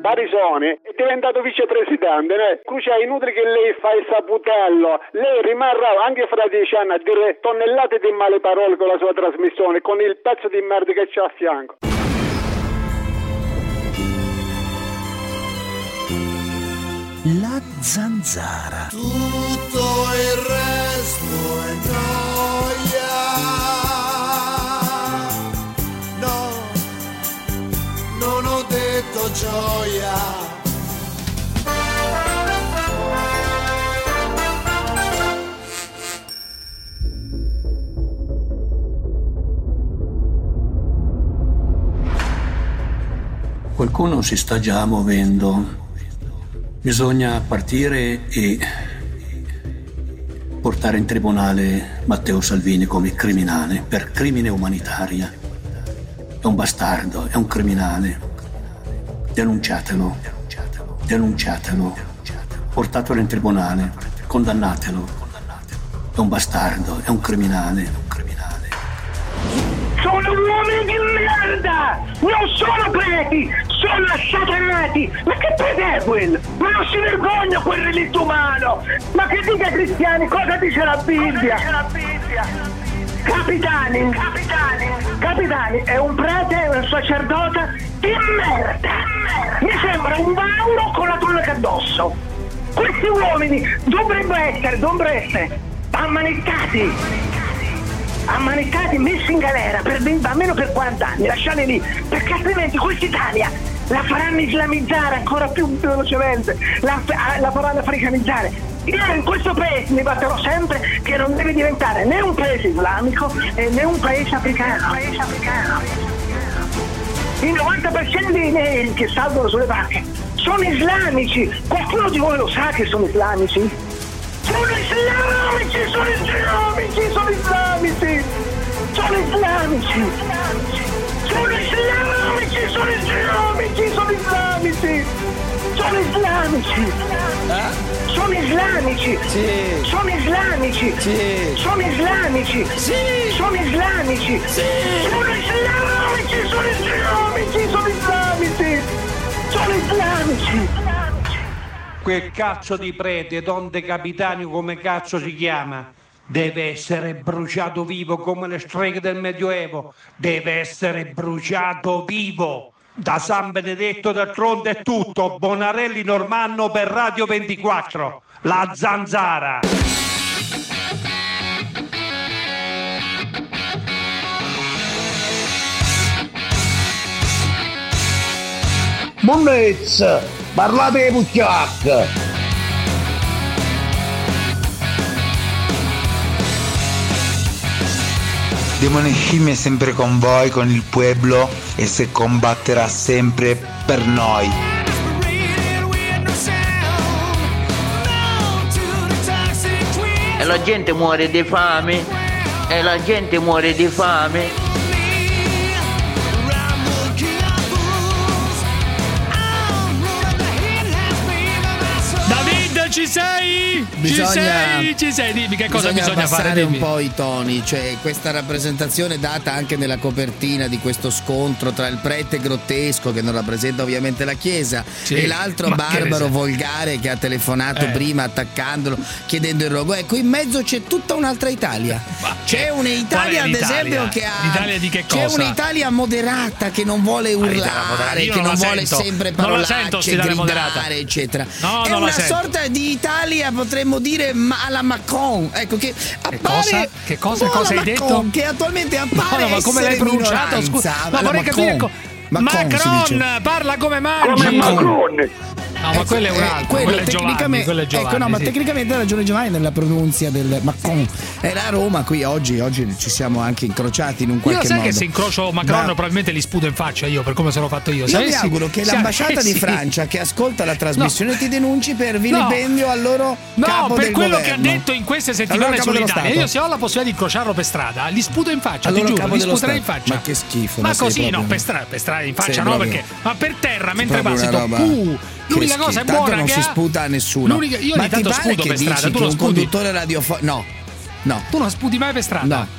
Barisoni è diventato vicepresidente, né? Crucia, è inutile che lei fa il saputello, lei rimarrà anche fra 10 anni a dire tonnellate di male parole con la sua trasmissione, con il pezzo di merda che c'ha a fianco. La zanzara. Tutto il resto è noia. No, non ho detto gioia. Qualcuno si sta già muovendo. Bisogna partire e portare in tribunale Matteo Salvini come criminale per crimine umanitaria. È un bastardo, è un criminale. Denunciatelo. Portatelo in tribunale, condannatelo. È un bastardo, è un criminale. Sono uomini di merda! Non sono preti! Sono assatanati! Ma che prete è quello? Ma non si vergogna quel relitto umano! Ma che dica ai cristiani? Cosa dice la Bibbia? Capitani, è un prete, un sacerdote di merda! Mi sembra un mauro con la tunica addosso! Questi uomini dovrebbero essere ammanettati, messi in galera almeno per 40 anni, lasciali lì, perché altrimenti quest'Italia la faranno islamizzare ancora più velocemente, la faranno africanizzare. Io in questo paese mi batterò sempre che non deve diventare né un paese islamico né un paese africano. Il 90% dei neri che salgono sulle barche sono islamici. Qualcuno di voi lo sa che sono islamici? Sono islamici! Quel cazzo di prete, Don De Capitani, come cazzo si chiama? Deve essere bruciato vivo come le streghe del Medioevo. Deve essere bruciato vivo. Da San Benedetto d'altronde è tutto. Bonarelli Normanno per Radio 24. La zanzara. Monnezza, parlate di pucciacca. Demone Scimmia è sempre con voi, con il pueblo, e se combatterà sempre per noi. E la gente muore di fame. David, ci sei? Ci sei? Dimmi che cosa bisogna fare. Un po' i toni, cioè questa rappresentazione data anche nella copertina di questo scontro tra il prete grottesco, che non rappresenta ovviamente la Chiesa, e l'altro barbaro volgare che ha telefonato prima attaccandolo, chiedendo il rogo. Ecco, in mezzo c'è tutta un'altra Italia. C'è un'Italia, ad esempio, che ha. L'Italia di che cosa? C'è un'Italia moderata che non vuole urlare, che non vuole sempre parolacce, gridare, eccetera. È una sorta di Italia, potremmo dire, alla Macron, ecco, che appare. Che cosa hai detto? Che attualmente appare. Ma come l'hai pronunciato? Scusa, ma vorrei capire. Macron, parla come mangi. Come Macron. No, ma quello è un altro, quello è Giovanni. Ecco, no, ma tecnicamente ha ragione Giovanni nella pronuncia del Macron. Era a Roma, qui oggi ci siamo anche incrociati in un qualche modo. Io sai che se incrocio Macron probabilmente gli sputo in faccia io, per come sono fatto io. Io mi auguro che l'ambasciata di Francia che ascolta la trasmissione ti denunci per vilipendio al loro capo del governo. No, per quello che ha detto in queste settimane sull'Italia. Io se ho la possibilità di incrociarlo per strada, gli sputo in faccia, ti giuro, gli sputerei in faccia. Ma che schifo. Ma così no, per strada in faccia no, perché ma per terra mentre passi l'unica cosa è buona non che si sputa a nessuno. Io ogni tanto sputo per strada. Tu un conduttore radiofonico. No. Tu non sputi mai per strada? No.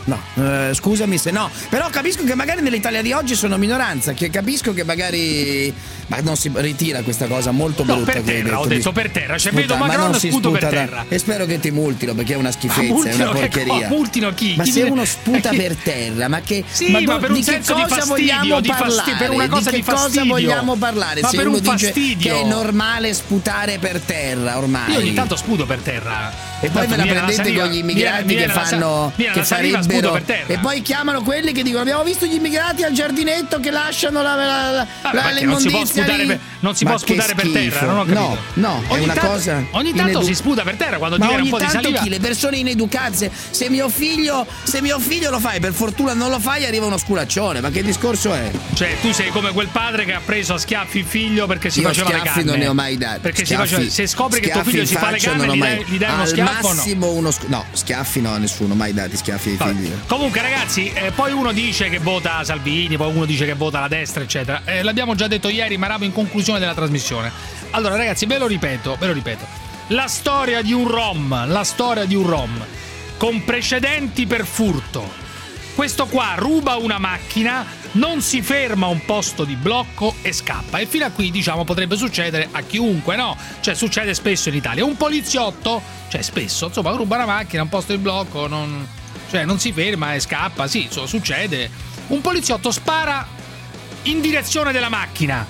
scusami se no. Però capisco che magari nell'Italia di oggi sono minoranza, che capisco che magari non si ritira questa cosa molto brutta. Per terra, ho detto per terra, cioè sputa, vedo Macron sputo per terra. E spero che ti multino, perché è una schifezza, è una porcheria. Multino chi? Ma chi se deve... uno sputa per terra, ma che sì, ma per un senso di fastidio, per una cosa di fastidio. Cosa vogliamo parlare? Ma se per uno un dice fastidio che è normale sputare per terra ormai. Io ogni tanto sputo per terra. E poi ve la prendete con gli immigranti che fanno che farebbero e poi chiamano quelli che dicono abbiamo visto gli immigrati al giardinetto che lasciano l'immondizia non si può sputare per terra, non ho capito. No, è una cosa ogni tanto si sputa per terra quando tira un po' di saliva. Le persone ineducate, se mio figlio lo fai, per fortuna non lo fai, arriva uno sculaccione, ma che discorso è? Cioè tu sei come quel padre che ha preso a schiaffi il figlio perché si faceva le canne. Non ne ho mai dati. Perché se scopri che tuo figlio si fa le canne gli dai uno schiaffo. Massimo schiaffi no, nessuno mai dati schiaffi ai figli. Comunque ragazzi, poi uno dice che vota Salvini, poi uno dice che vota la destra eccetera, l'abbiamo già detto ieri, ma eravamo in conclusione della trasmissione. Allora ragazzi, ve lo ripeto, la storia di un rom con precedenti per furto. Questo qua ruba una macchina, non si ferma a un posto di blocco e scappa. E fino a qui, diciamo, potrebbe succedere a chiunque, no? Cioè, succede spesso in Italia. Un poliziotto, cioè spesso, insomma, ruba una macchina a un posto di blocco, non si ferma e scappa. Sì, succede. Un poliziotto spara in direzione della macchina.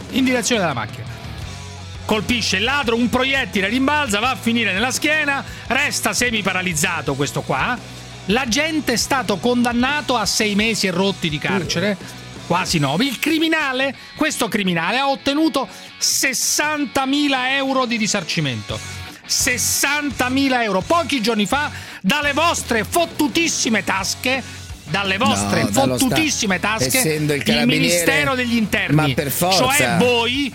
Colpisce il ladro, un proiettile rimbalza, va a finire nella schiena, resta semiparalizzato questo qua. L'agente è stato condannato a 6 mesi e rotti di carcere, quasi 9. Questo criminale ha ottenuto 60.000 euro di risarcimento. 60.000 euro pochi giorni fa dalle vostre fottutissime tasche. Essendo il Ministero degli Interni, ma per forza, cioè voi,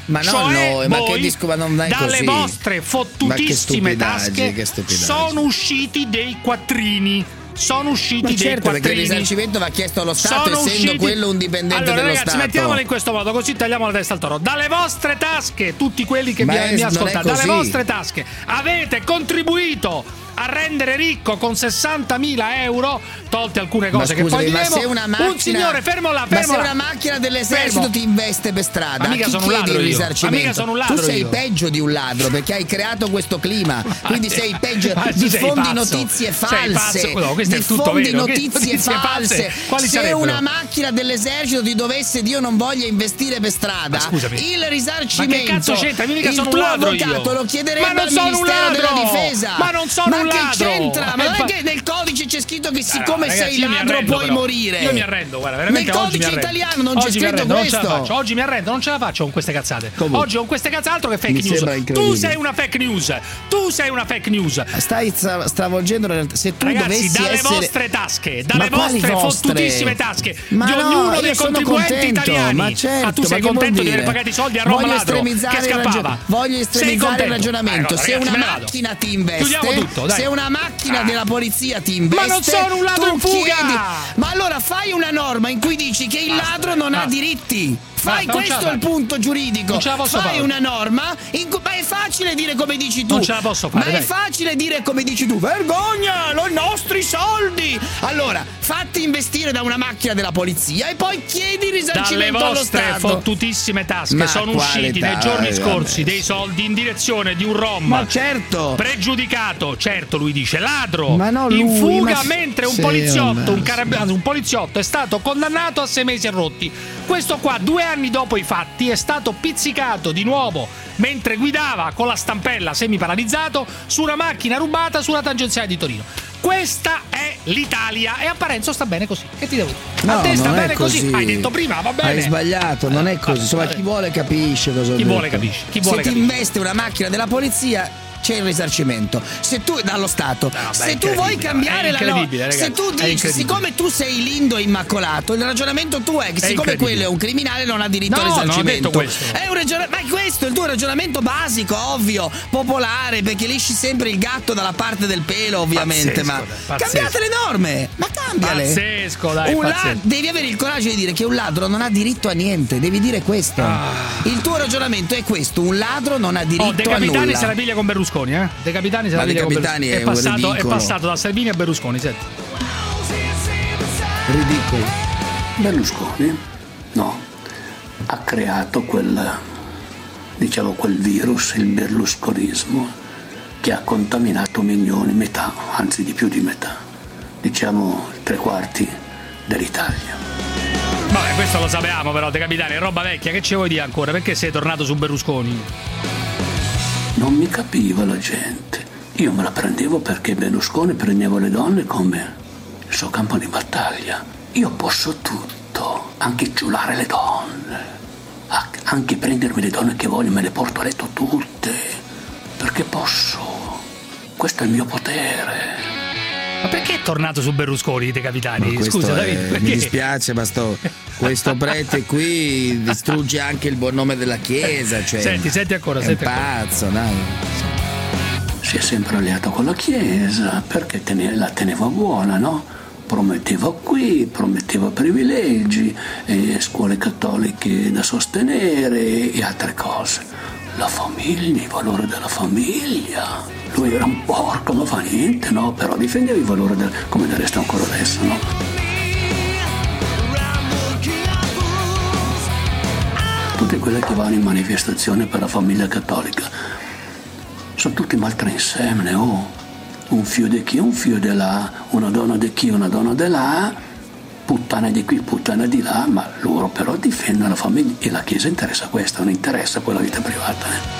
dalle così. Vostre fottutissime tasche sono usciti dei quattrini. Perché il risarcimento va chiesto allo Stato, essendo quello un dipendente dello ragazzi, Stato. mettiamola in questo modo, così tagliamo la testa al toro. Dalle vostre tasche, tutti quelli che mi ascoltate, dalle vostre tasche avete contribuito a rendere ricco con 60.000 euro, tolte alcune cose che poi diremo. Un signore, fermo là. Ma se una macchina dell'esercito ti investe per strada, amica, sono un ladro io. Amica, sono un ladro. Tu sei peggio di un ladro perché hai creato questo clima, quindi sei peggio. Diffondi notizie false. Diffondi notizie false. Se una macchina dell'esercito ti dovesse, Dio non voglia, investire per strada, il risarcimento, ma che cazzo c'entra? Mica il sono tuo un ladro avvocato io. lo chiederebbe al Ministero della Difesa. Ma non sono un ladro. Che c'entra? Ma non è che nel codice c'è scritto che siccome sei ladro puoi morire. Io mi arrendo, guarda, veramente. Nel codice italiano non c'è scritto questo. Oggi mi arrendo, non ce la faccio con queste cazzate. Oggi con queste cazzate altro che fake news. Tu sei una fake news. Stai stravolgendo la realtà. Se tu ragazzi, dalle vostre tasche, dalle vostre fottutissime tasche di ognuno dei contribuenti italiani. Ma certo, tu sei contento di aver pagato i soldi a Roma ladro che scappava? Voglio estremizzare il ragionamento. Se una macchina ti investe, se una macchina della polizia ti investe, ma non sono un ladro in fuga. Ma allora fai una norma in cui dici che il ladro non ha diritti. Questo è il punto giuridico. Fai una norma ma è facile dire come dici tu. Non ce la posso fare. Ma è facile dire come dici tu. Vergogna, i nostri soldi. Allora, fatti investire da una macchina della polizia e poi chiedi risarcimento allo Stato. Dalle vostre fottutissime tasche sono usciti nei giorni scorsi dei soldi in direzione di un rom. Ma certo. Pregiudicato, certo, lui dice ladro. Ma no, in fuga mentre un poliziotto è stato condannato a 6 mesi e rotti. Questo qua 2 anni dopo i fatti è stato pizzicato di nuovo mentre guidava con la stampella semiparalizzato su una macchina rubata sulla tangenziale di Torino. Questa è l'Italia e a Parenzo sta bene così. Che ti devo dire? A te sta bene così. Hai detto prima, va bene. Hai sbagliato, non è così. Insomma, chi vuole capisce cosa ho detto. Se ti investe una macchina della polizia c'è il risarcimento. Se tu dallo Stato, se tu vuoi cambiare la norma, se tu dici siccome tu sei lindo e immacolato, il ragionamento tuo è che siccome quello è un criminale non ha diritto al risarcimento. Non ho detto questo. Ma questo è il tuo ragionamento basico, ovvio, popolare, perché lisci sempre il gatto dalla parte del pelo, ovviamente. Pazzesco. Cambiate le norme, ma cambiale. Pazzesco, dai. Devi avere il coraggio di dire che un ladro non ha diritto a niente, devi dire questo. Il tuo ragionamento è questo: un ladro non ha diritto a nulla. De Capitani se la piglia con Berlusconi. De Capitani se la piglia con Berlusconi. È passato da Salvini a Berlusconi, senti. Ridicolo. Berlusconi, no, ha creato quel virus, il berlusconismo, che ha contaminato milioni, metà, anzi di più di metà, diciamo 3/4 dell'Italia. Vabbè, questo lo sapevamo però, De Capitani, è roba vecchia, che ci vuoi dire ancora? Perché sei tornato su Berlusconi? Non mi capiva la gente. Io me la prendevo perché Berlusconi prendeva le donne come il suo campo di battaglia. Io posso tutto, anche ciulare le donne, anche prendermi le donne che voglio, me le porto a letto tutte, perché posso. Questo è il mio potere. Ma perché è tornato su Berlusconi, De Capitani? Scusa, David, mi dispiace, ma questo prete qui distrugge anche il buon nome della Chiesa. Cioè, senti ancora, è un pazzo, dai. Si è sempre alleato con la Chiesa perché la teneva buona, no? Prometteva prometteva privilegi, scuole cattoliche da sostenere e altre cose. La famiglia, i valori della famiglia. Lui era un porco, non fa niente, no? Però difendeva i valori come del resto ancora adesso, no? Tutte quelle che vanno in manifestazione per la famiglia cattolica sono tutti maltrinsemne, un figlio di chi, un figlio di là, una donna di chi, una donna di là, puttana di qui, puttana di là, ma loro però difendono la famiglia e la Chiesa interessa questo, non interessa poi la vita privata.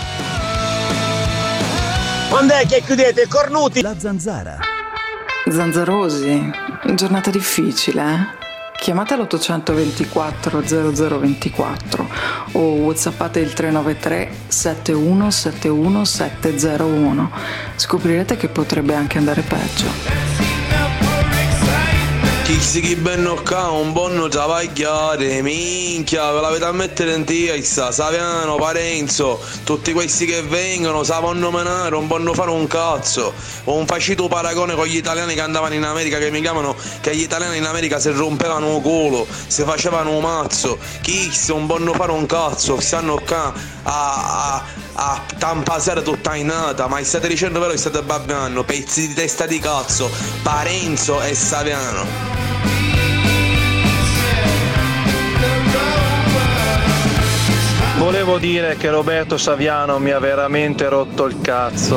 Quando è che chiudete i cornuti? La Zanzara. Zanzarosi, giornata difficile, eh? Chiamate l'824 0024 o whatsappate il 393 7171 701. Scoprirete che potrebbe anche andare peggio. Chi si benno qua un buon travagliare, minchia, ve l'avete a mettere in testa, Saviano, Parenzo, tutti questi che vengono, sapranno menare, non possono fare un cazzo. Ho un facito paragone con gli italiani che andavano in America, che mi chiamano che gli italiani in America si rompevano il culo, si facevano un mazzo, chi non possono fare un cazzo, stanno qua a tampasare tutta in nata, ma state dicendo vero che state babbando, pezzi di testa di cazzo, Parenzo e Saviano. Volevo dire che Roberto Saviano mi ha veramente rotto il cazzo.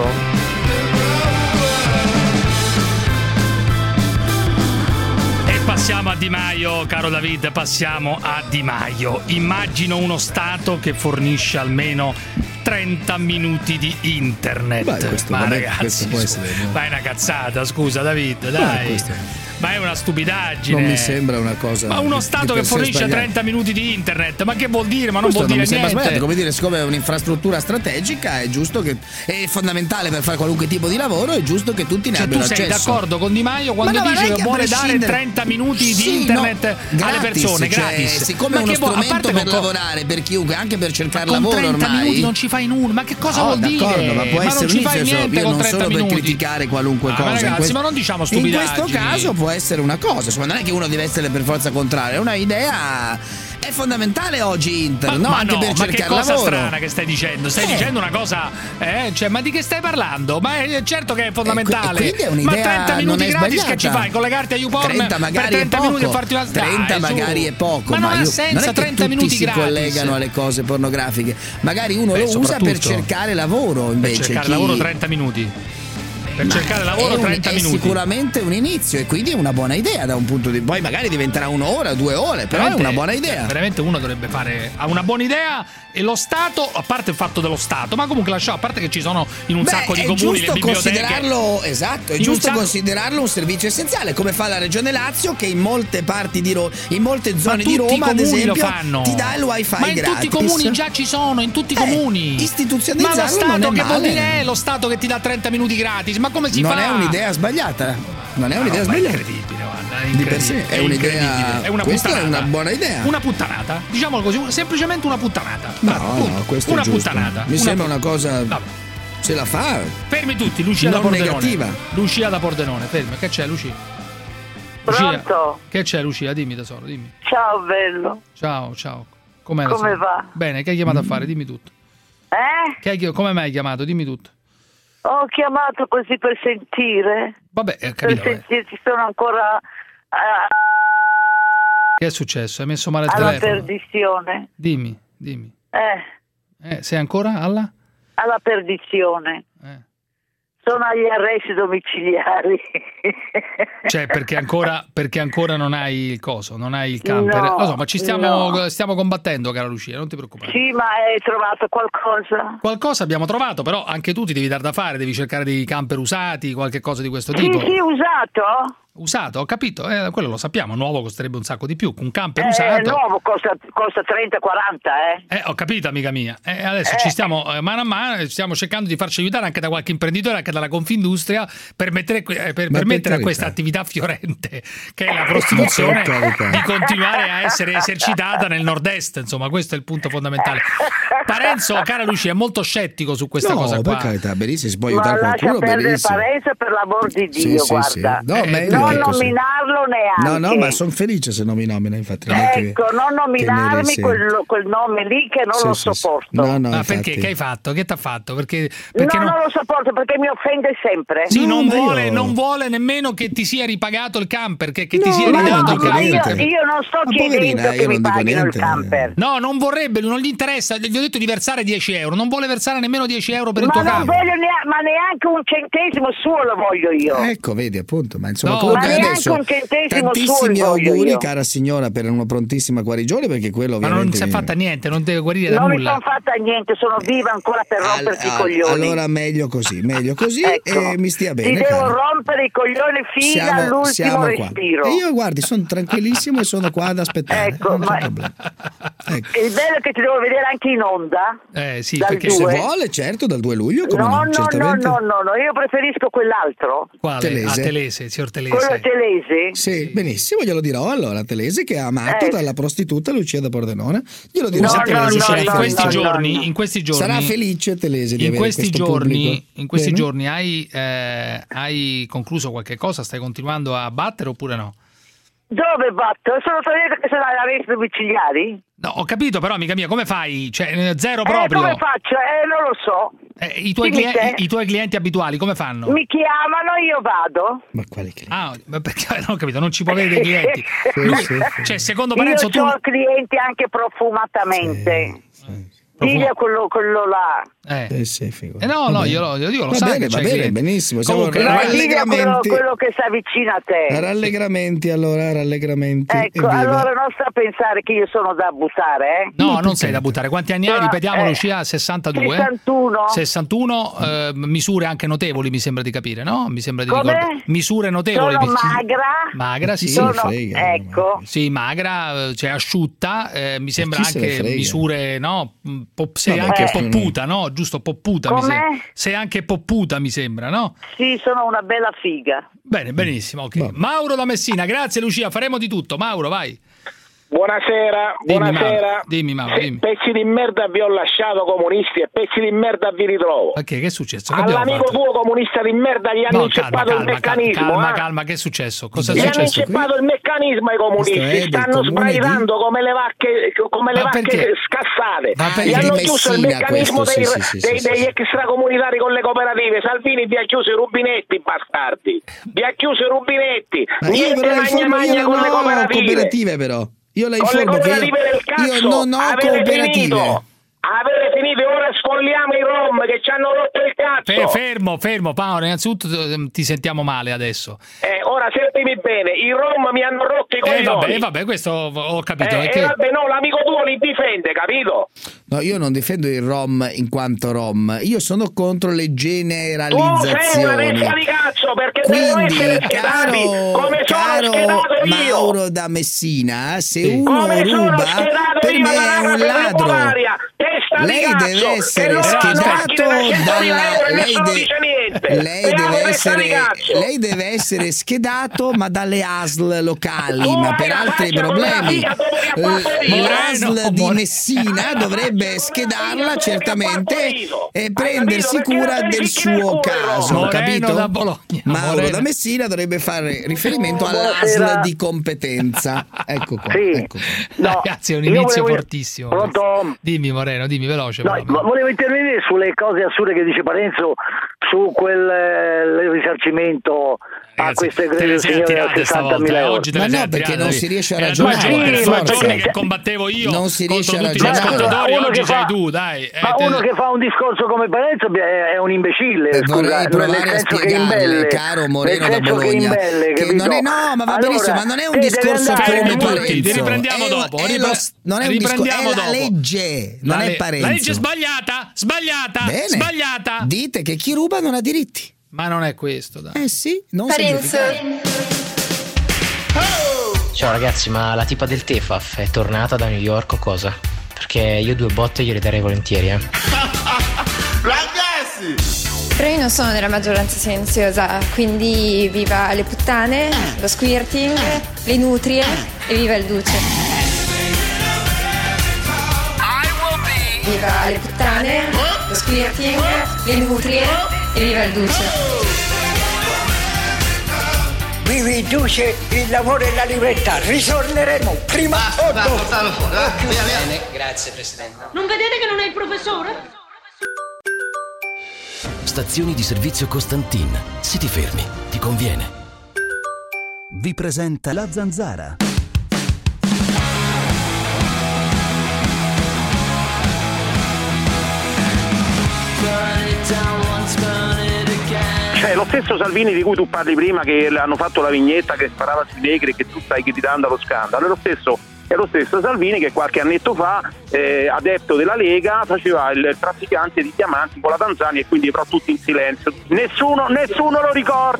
E passiamo a Di Maio, caro David, passiamo a Di Maio. Immagino uno Stato che fornisce almeno 30 minuti di internet. Ma ragazzi, ma è una cazzata, scusa David, dai. Ma è una stupidaggine. Non mi sembra una cosa. Ma uno Stato che fornisce sbagliata. 30 minuti di internet, ma che vuol dire? Ma non Questo vuol dire non mi niente. sembra come dire, siccome è un'infrastruttura strategica, è giusto che è fondamentale per fare qualunque tipo di lavoro, è giusto che tutti ne abbiano accesso. Tu sei d'accordo con Di Maio quando dice che vuole dare 30 minuti di internet alle persone gratis? Siccome è uno strumento per lavorare per chiunque, anche per cercare lavoro ormai. Con 30 minuti non ci fai nulla, ma che cosa vuol dire? Ma può essere un inizio, io non sono per criticare qualunque cosa. Ragazzi, ma non diciamo stupidaggini. In questo caso può essere una cosa. Non è che uno deve essere per forza contrario, è una idea. È fondamentale oggi internet, no? Anche per cercare lavoro. Ma che cosa strana che stai dicendo? Stai dicendo una cosa, cioè, ma di che stai parlando? Ma è certo che è fondamentale. Quindi è un'idea, ma 30 minuti non è gratis sbagliata. che ci fai? Collegarti a YouPorn 30 magari per 30 è poco. minuti e farti una 30 magari è poco, ma non ha senso, non è che 30 minuti tutti gratis. si collegano alle cose pornografiche. Magari uno lo usa per cercare lavoro invece. Per cercare lavoro 30 minuti. Per cercare lavoro 30 minuti. È sicuramente un inizio e quindi è una buona idea da un punto di vista. Poi magari diventerà un'ora, 2 ore, però veramente, è una buona idea. Veramente uno dovrebbe fare. Ha una buona idea e lo Stato, a parte il fatto dello Stato, ma comunque lasciamo, a parte che ci sono in un sacco di comuni le biblioteche. Esatto, è giusto considerarlo un servizio essenziale, come fa la Regione Lazio, che in molte parti di in molte zone di Roma, ad esempio, ti dà il wifi gratis. Ma in tutti i comuni già ci sono, in tutti i comuni. Istituzionalizzarlo. Ma lo Stato non è che male. vuol dire è lo Stato che ti dà 30 minuti gratis? Ma come si fa? Non è un'idea sbagliata. Non è un'idea sbagliata. È incredibile, guarda, di per sé è un'idea. È una questa puttanata. È una buona idea. Una puttanata, diciamolo così, semplicemente una puttanata. No, questo una è giusto. puttanata. Mi sembra una cosa. Vabbè. Se la fa. Fermi tutti, Lucia da non Pordenone. negativa. Lucia da Pordenone, fermi. Che c'è, Lucia? Pronto? Che c'è, Lucia? Dimmi, tesoro, dimmi. Ciao, bello. Ciao. Come va? Bene, che hai chiamato a fare? Dimmi tutto. Come mai hai chiamato? Dimmi tutto. Ho chiamato così per sentire. Vabbè, capito. Per sentire, ci sono ancora Che è successo? Hai messo male il alla telefono? perdizione. Dimmi. Sei ancora alla? Alla perdizione. Sono agli arresti domiciliari. Cioè, perché ancora non hai il coso, non hai il camper. No, lo so, ma ci stiamo combattendo, cara Lucia, non ti preoccupare. Sì, ma hai trovato qualcosa? Qualcosa abbiamo trovato, però anche tu ti devi dar da fare, devi cercare dei camper usati, qualche cosa di questo tipo. Sì, usato? Usato, ho capito, quello lo sappiamo, nuovo costerebbe un sacco di più, un camper usato. Nuovo costa 30-40, Ho capito, amica mia. Adesso ci stiamo mano a mano, stiamo cercando di farci aiutare anche da qualche imprenditore, anche dalla Confindustria, per permettere a questa attività fiorente, che è la prostituzione, di continuare a essere esercitata nel nord-est. Insomma, questo è il punto fondamentale. Parenzo, cara Lucia, è molto scettico su questa cosa qua. Per carità, benissimo, si può aiutare qualcuno, benissimo. Parenzo, per l'amor di Dio, guarda. Sì. Non nominarlo neanche. No, ma sono felice se non mi nomina, infatti. Ecco, non nominarmi quel nome lì che non lo sopporto. No, ma infatti. perché? Che hai fatto? Che t'ha fatto? Perché non lo sopporto, perché mi offende sempre. Sì, non vuole nemmeno che ti sia ripagato il camper, che ti sia ridato il camper. Io non sto chiedendo che mi paghino il camper. No, non vorrebbe, non gli interessa, gli ho detto di versare 10 euro, non vuole versare nemmeno 10 euro per il tuo camper. Ma neanche un centesimo suo lo voglio io. Ecco, vedi, appunto, ma insomma, ma neanche un centesimo tantissimi suo auguri, io. cara signora, per una prontissima guarigione, perché quello ovviamente... Ma non si è fatta niente, non deve guarire da nulla. Non mi sono fatta niente, sono viva ancora per romperti i coglioni. Allora meglio così, ecco, e mi stia bene. Ti devo rompere i coglioni fino all'ultimo respiro. E io, guardi, sono tranquillissimo e sono qua ad aspettare. Ecco, il bello è che ti devo vedere anche in onda. Sì, perché se vuole, certo, dal 2 luglio, come no, certamente. No, io preferisco quell'altro. Quale? Telese, signor Telese. Quello Telese? Sì, benissimo, glielo dirò allora. Telese, che è amato dalla prostituta Lucia da Pordenone. Glielo dirò a Telese. In questi giorni sarà felice Telese di avere questo pubblico. In questi giorni hai concluso qualche cosa? Stai continuando a battere oppure no? Dove batto? Sono togliete che sono agli arresti domiciliari? No, ho capito, però amica mia, come fai? Cioè, zero proprio. Come faccio? Non lo so. I tuoi clienti abituali come fanno? Mi chiamano, io vado. Ma quali clienti? Ma perché non ho capito, non ci può avere dei clienti. Cioè, secondo Parenzo io ho clienti anche profumatamente. Digli quello là. No, io dico, lo sai. Va bene, benissimo. Comunque, rallegramenti. Quello che sta vicino a te. Rallegramenti. Ecco, allora non sta a pensare che io sono da buttare, No, non sei da buttare. Quanti anni hai? Ripetiamolo, Lucia, 62. 61, misure anche notevoli, mi sembra di capire, no? Mi sembra di ricordare. Misure notevoli. Sono magra, sì. Ecco. Sì, magra, cioè asciutta, mi sembra anche misure, no? Sei anche popputa, no? Giusto, popputa. Sei anche popputa, mi sembra, no? Sì, sono una bella figa. Bene, benissimo, ok. Mauro da Messina, grazie Lucia, faremo di tutto. Mauro, vai. Buonasera. Dimmi Mauro. Pezzi di merda vi ho lasciato, comunisti, e pezzi di merda vi ritrovo. Perché? Che è successo? All'amico tuo comunista di merda gli hanno inceppato il meccanismo. Calma, che è successo? Cosa è gli successo? hanno inceppato il meccanismo ai comunisti, stanno sbraitando come le vacche scassate. Gli hanno chiuso il meccanismo degli extracomunitari con le cooperative. Salvini vi ha chiuso i rubinetti, bastardi. Vi ha chiuso i rubinetti. Niente magna con le cooperative però. Io la informo che io non ho cooperative. Avete finito, ora sfolliamo i rom che ci hanno rotto il cazzo. Fermo Paolo, innanzitutto ti sentiamo male adesso. Ora sentimi bene, i rom mi hanno rotto i coglioni. Vabbè, questo ho capito. Vabbè, no, l'amico tuo li difende, capito? No, io non difendo i rom in quanto rom, io sono contro le generalizzazioni. Tu sei una testa di cazzo, perché devono essere schedati come sono schedato io. Mauro da Messina, se uno ruba, per me è un ladro. Lei deve essere schedato lei deve essere schedato ma dalle ASL locali, ma per altri problemi. L'ASL di Messina dovrebbe schedarla certamente e prendersi cura del suo caso, capito? Da Bologna. Mauro da Messina dovrebbe fare riferimento all'ASL di competenza. Ecco qua. Sì. Ecco qua. No, ragazzi, è un inizio fortissimo. Pronto? Dimmi Moreno, dimmi. veloce. No, volevo intervenire sulle cose assurde che dice Parenzo su quel risarcimento a queste signore a 60.000 euro. Oggi ma no, perché non si riesce a ragionare. Che combattevo io non si riesce a ragionare. Oggi sei tu, dai. Ma uno che fa un discorso come Parenzo è un imbecille. Vorrei provare a spiegarle, caro Moreno da Bologna, che non è, no, ma va benissimo, ma non è un discorso come Parenzo. Riprendiamo dopo. Non è un discorso, è la legge, non è Parenzo. La legge è sbagliata. Bene. Sbagliata. Dite che chi ruba non ha diritti. Ma non è questo, dai. Sì, non Parenzo. Ciao ragazzi, ma la tipa del Tefaf è tornata da New York o cosa? Perché io 2 botte gliele darei volentieri, Ragazzi! Però io non sono nella maggioranza silenziosa, quindi viva le puttane, lo squirting, le nutrie e viva il duce. Viva le puttane, lo squirting, le nutrie e viva il duce. Viva il duce, il lavoro e la libertà. Ritorneremo prima o dopo. Bene, grazie Presidente. Non vedete che non è il professore? Stazioni di servizio Costantin. Se ti fermi, ti conviene. Vi presenta La Zanzara. Cioè, lo stesso Salvini di cui tu parli prima, che hanno fatto la vignetta che sparava sui negri e che tu stai gridando allo scandalo, è lo stesso Salvini che qualche annetto fa, adepto della Lega, faceva il trafficante di diamanti con la Tanzania, e quindi però tutti in silenzio. Nessuno lo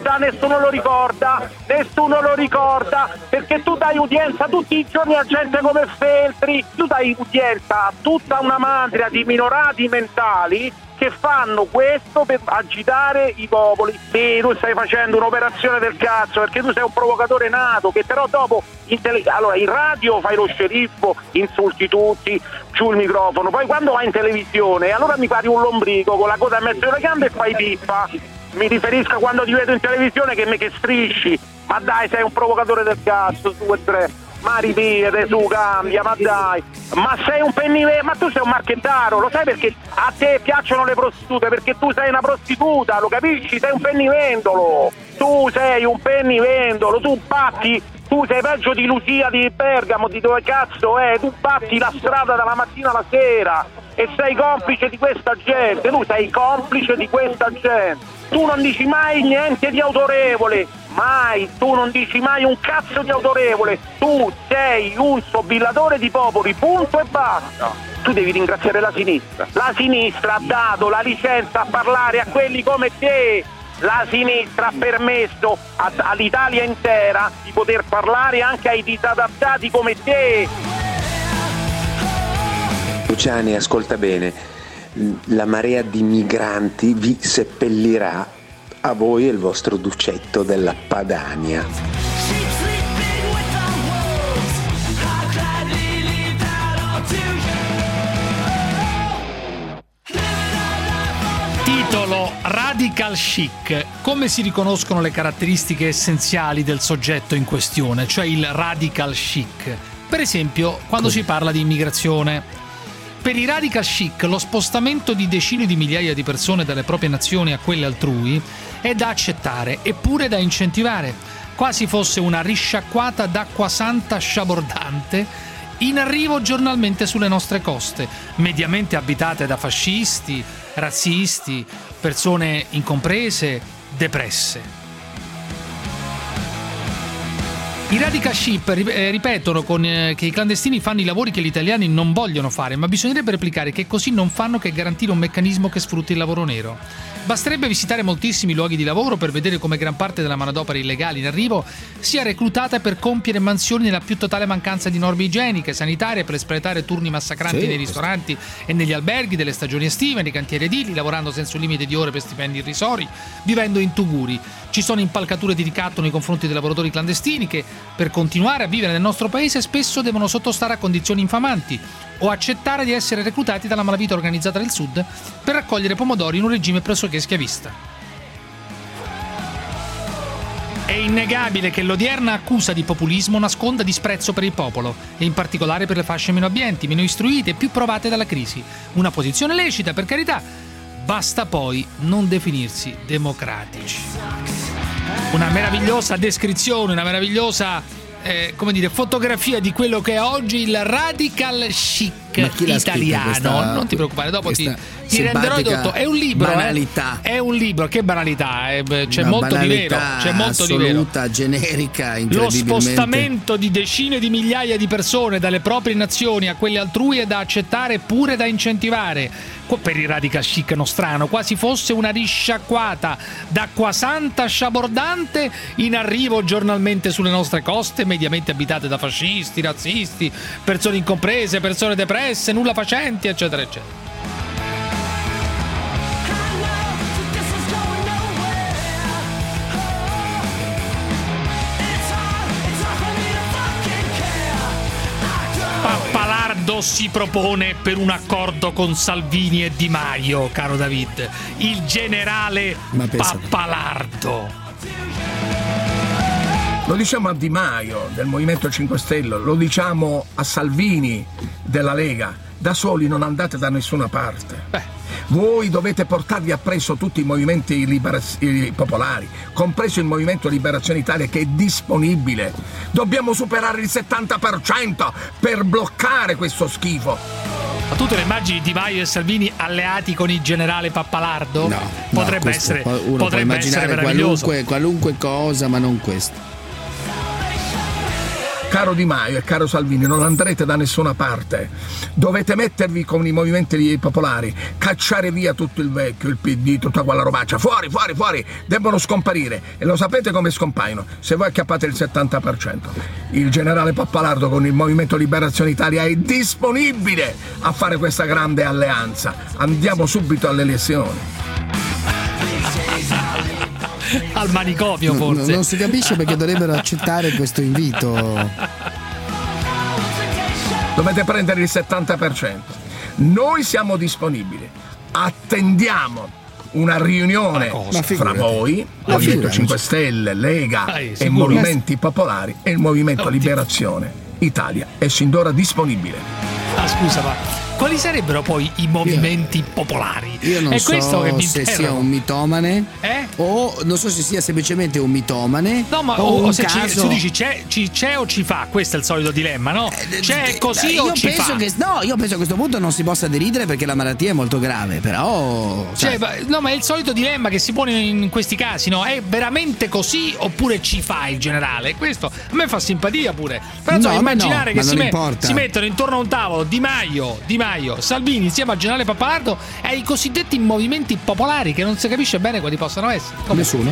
ricorda, perché tu dai udienza tutti i giorni a gente come Feltri, tu dai udienza a tutta una mandria di minorati mentali che fanno questo per agitare i popoli. Sì, tu stai facendo un'operazione del cazzo, perché tu sei un provocatore nato, che però dopo in radio fai lo sceriffo, insulti tutti, giù il microfono, poi quando vai in televisione allora mi pari un lombrico con la coda a mezzo delle gambe e fai pippa. Mi riferisco a quando ti vedo in televisione che strisci. Ma dai, sei un provocatore del cazzo, 2 e 3. Ma ripete, su, cambia, ma dai. Ma sei un ma tu sei un marchettaro, lo sai perché a te piacciono le prostitute? Perché tu sei una prostituta, lo capisci? Sei un pennivendolo. Tu sei un pennivendolo, tu batti, tu sei peggio di Lucia di Bergamo, di dove cazzo è? Tu batti la strada dalla mattina alla sera e sei complice di questa gente, tu sei complice di questa gente. Tu non dici mai niente di autorevole, mai, tu non dici mai un cazzo di autorevole, tu sei un sobillatore di popoli, punto e basta. Tu devi ringraziare la sinistra ha dato la licenza a parlare a quelli come te, la sinistra ha permesso all'Italia intera di poter parlare anche ai disadattati come te. Luciani, ascolta bene. La marea di migranti vi seppellirà a voi e il vostro ducetto della Padania. Titolo Radical Chic. Come si riconoscono le caratteristiche essenziali del soggetto in questione, cioè il radical chic? Per esempio, quando si parla di immigrazione. Per i radical chic lo spostamento di decine di migliaia di persone dalle proprie nazioni a quelle altrui è da accettare, eppure da incentivare, quasi fosse una risciacquata d'acqua santa sciabordante in arrivo giornalmente sulle nostre coste, mediamente abitate da fascisti, razzisti, persone incomprese, depresse. I radical chic ripetono che i clandestini fanno i lavori che gli italiani non vogliono fare, ma bisognerebbe replicare che così non fanno che garantire un meccanismo che sfrutti il lavoro nero. Basterebbe visitare moltissimi luoghi di lavoro per vedere come gran parte della manodopera illegale in arrivo sia reclutata per compiere mansioni nella più totale mancanza di norme igieniche, sanitarie, per espletare turni massacranti nei ristoranti e negli alberghi delle stagioni estive, nei cantieri edili, lavorando senza un limite di ore per stipendi irrisori, vivendo in tuguri. Ci sono impalcature di ricatto nei confronti dei lavoratori clandestini che, per continuare a vivere nel nostro paese, spesso devono sottostare a condizioni infamanti o accettare di essere reclutati dalla malavita organizzata del Sud per raccogliere pomodori in un regime pressoché schiavista. È innegabile che l'odierna accusa di populismo nasconda disprezzo per il popolo, e in particolare per le fasce meno abbienti, meno istruite e più provate dalla crisi. Una posizione lecita, per carità, basta poi non definirsi democratici. Una meravigliosa descrizione, una meravigliosa fotografia di quello che è oggi il radical chic italiano. Non ti preoccupare, dopo ti renderò tutto. È un libro, banalità. È un libro, che banalità, c'è molto di vero, c'è molto assoluta, di vero. generica, Lo spostamento di decine di migliaia di persone dalle proprie nazioni a quelle altrui è da accettare e pure da incentivare. Per il radical chic nostrano, quasi fosse una risciacquata d'acqua santa sciabordante in arrivo giornalmente sulle nostre coste, mediamente abitate da fascisti, razzisti, persone incomprese, persone depresse, nulla facenti, eccetera, eccetera. Pappalardo si propone per un accordo con Salvini e Di Maio, caro David. Il generale Pappalardo. Lo diciamo a Di Maio del Movimento 5 Stelle, lo diciamo a Salvini della Lega. Da soli non andate da nessuna parte. Voi dovete portarvi appresso tutti i movimenti popolari, compreso il Movimento Liberazione Italia, che è disponibile. Dobbiamo superare il 70% per bloccare questo schifo. Ma tu te le immagini Di Maio e Salvini alleati con il generale Pappalardo? No, potrebbe essere meraviglioso. Qualunque cosa, ma non questo. Caro Di Maio e caro Salvini, non andrete da nessuna parte. Dovete mettervi con i movimenti popolari, cacciare via tutto il vecchio, il PD, tutta quella robaccia. Fuori, fuori, fuori! Debbono scomparire. E lo sapete come scompaiono? Se voi acchiappate il 70%. Il generale Pappalardo con il Movimento Liberazione Italia è disponibile a fare questa grande alleanza. Andiamo subito alle elezioni. Al manicomio forse. Non si capisce perché dovrebbero accettare questo invito. Dovete prendere il 70%. Noi siamo disponibili. Attendiamo una riunione fra voi, Movimento 5 Stelle, Lega e movimenti popolari, e il Movimento Liberazione Italia è sin d'ora disponibile. Scusa, ma quali sarebbero poi i movimenti popolari? Io non so se sia un mitomane o non so se sia semplicemente un mitomane. No, ma o se tu dici c'è o ci fa? Questo è il solito dilemma, no? C'è così o ci fa? Io penso a questo punto non si possa deridere perché la malattia è molto grave, però no, ma è il solito dilemma che si pone in questi casi, no? È veramente così oppure ci fa il generale? Questo a me fa simpatia pure. Però immaginare che si mettono intorno a un tavolo Di Maio, Salvini insieme al generale Pappalardo e i cosiddetti movimenti popolari, che non si capisce bene quali possano essere. Nessuno.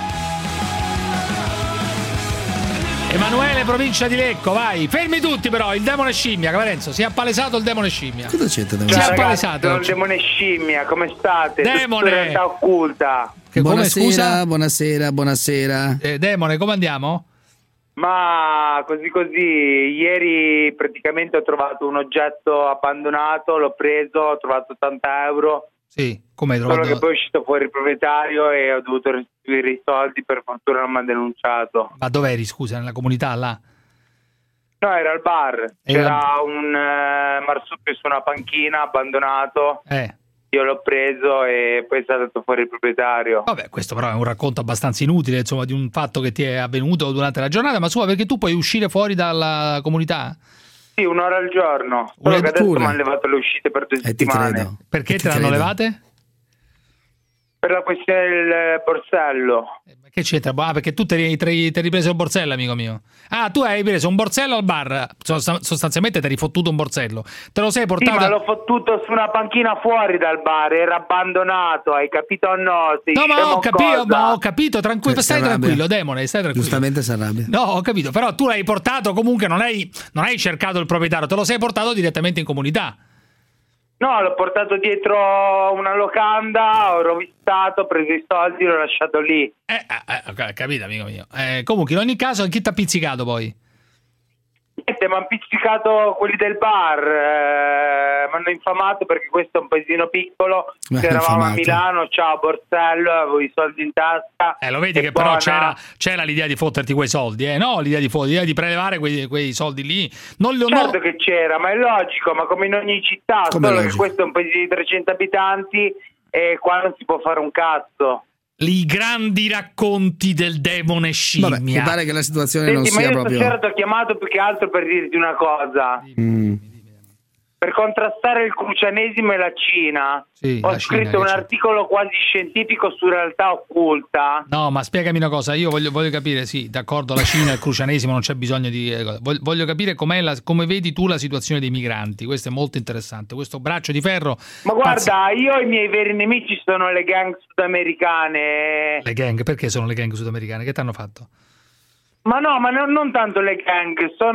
Emanuele, provincia di Lecco, vai. Fermi tutti però, il demone scimmia, Cavarenzo, si è appalesato il demone scimmia. Cosa c'è? Si è appalesato. Il demone scimmia, come state? Demone. Realtà occulta. Buonasera. Demone, come andiamo? Ma così, ieri praticamente ho trovato un oggetto abbandonato, l'ho preso, ho trovato 80 euro. Sì, come hai trovato? Solo che poi è uscito fuori il proprietario e ho dovuto restituire i soldi, per fortuna non mi ha denunciato. Ma dov'eri, scusa, nella comunità là? No, era al bar, c'era un marsupio su una panchina abbandonato. Io l'ho preso e poi è stato fuori il proprietario. Vabbè, questo però è un racconto abbastanza inutile, insomma, di un fatto che ti è avvenuto durante la giornata, ma perché tu puoi uscire fuori dalla comunità? Sì, un'ora al giorno. Solo che adesso mi hanno levato le uscite per 2 settimane. Perché te l'hanno levate? Per la questione del borsello. Che c'entra? Perché tu ti hai ripreso il borsello, amico mio. Ah, tu hai preso un borsello al bar. Sostanzialmente ti hai rifottuto un borsello. Te lo sei portato? Sì, ma l'ho fottuto su una panchina fuori dal bar. Era abbandonato, hai capito o no? No, ma ho capito, tranquillo. Stai tranquillo, demone, stai tranquillo. Giustamente si arrabbia. No, ho capito, però tu l'hai portato comunque, non hai cercato il proprietario, te lo sei portato direttamente in comunità. No, l'ho portato dietro una locanda, ho rovistato, ho preso i soldi, l'ho lasciato lì. Ho capito, amico mio. Comunque, in ogni caso, chi ti ha pizzicato poi? Niente, mi hanno pizzicato quelli del bar, mi hanno hanno infamato perché questo è un paesino piccolo. Eravamo a Milano, ciao Borsello, avevo i soldi in tasca. Lo vedi che però c'era l'idea di fotterti quei soldi, no? L'idea di prelevare quei soldi lì. Certo che c'era, ma è logico, ma come in ogni città, solo che questo è un paesino di 300 abitanti e qua non si può fare un cazzo. I grandi racconti del demone scimmia. Vabbè, mi pare che la situazione non sia proprio... Certo, ho chiamato più che altro per dirti una cosa. Per contrastare il crucianesimo e la Cina, ho scritto un articolo quasi scientifico su realtà occulta. No, ma spiegami una cosa, io voglio capire, sì, d'accordo, la Cina e il crucianesimo non c'è bisogno di... Voglio capire come vedi tu la situazione dei migranti, questo è molto interessante, questo braccio di ferro... Ma guarda, io i miei veri nemici sono le gang sudamericane. Le gang? Perché sono le gang sudamericane? Che ti hanno fatto? Ma no, ma non tanto le gang,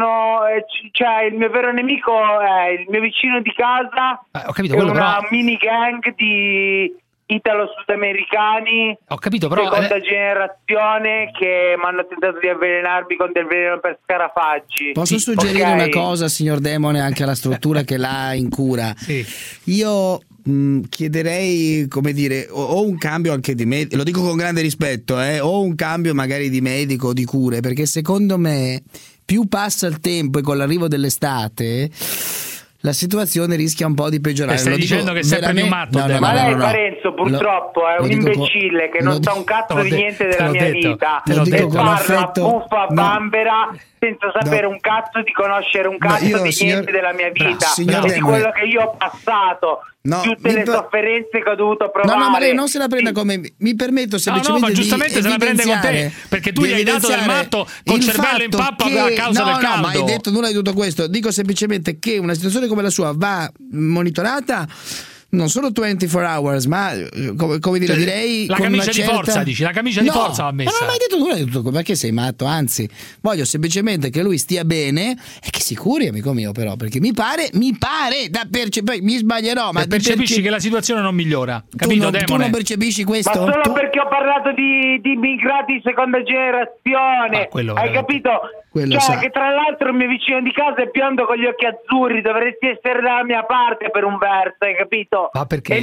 cioè il mio vero nemico è il mio vicino di casa, ho capito, è una mini gang di italo-sudamericani, ho capito, però, seconda generazione che mi hanno tentato di avvelenarmi con del veleno per scarafaggi. Posso suggerire una cosa, signor Demone, anche alla struttura che l'ha in cura? Io chiederei, come dire, o un cambio anche di medico, lo dico con grande rispetto, o un cambio magari di medico o di cure, perché secondo me più passa il tempo e con l'arrivo dell'estate la situazione rischia un po' di peggiorare. Stai dicendo che è sempre più matto? Ma lei Parenzo purtroppo è un imbecille che non sa un cazzo di niente della mia vita e parla buffa bambera senza sapere un cazzo di conoscere un cazzo di niente della mia vita e di quello che io ho passato. Tutte le sofferenze che ho dovuto provare. No, ma lei non se la prenda come mi permetto semplicemente ma giustamente se la prende con te, perché tu gli hai dato del matto col cervello in pappa a causa del caldo. No, ma hai detto nulla di tutto questo. Dico semplicemente che una situazione come la sua va monitorata non solo 24 hours, ma come dire, direi la con camicia una certa... di forza, dici, la camicia di forza va messa. Ma non hai detto nulla di tutto, perché sei matto, anzi, voglio semplicemente che lui stia bene e che si curi, amico mio, però, perché mi pare da percepire, mi sbaglierò, ma percepisci che la situazione non migliora, capito, Demone? Tu non percepisci questo? Ma solo perché ho parlato di immigrati di seconda generazione, hai capito? Che tra l'altro il mio vicino di casa è biondo con gli occhi azzurri, dovresti essere dalla mia parte per un verso, hai capito? Ma perché?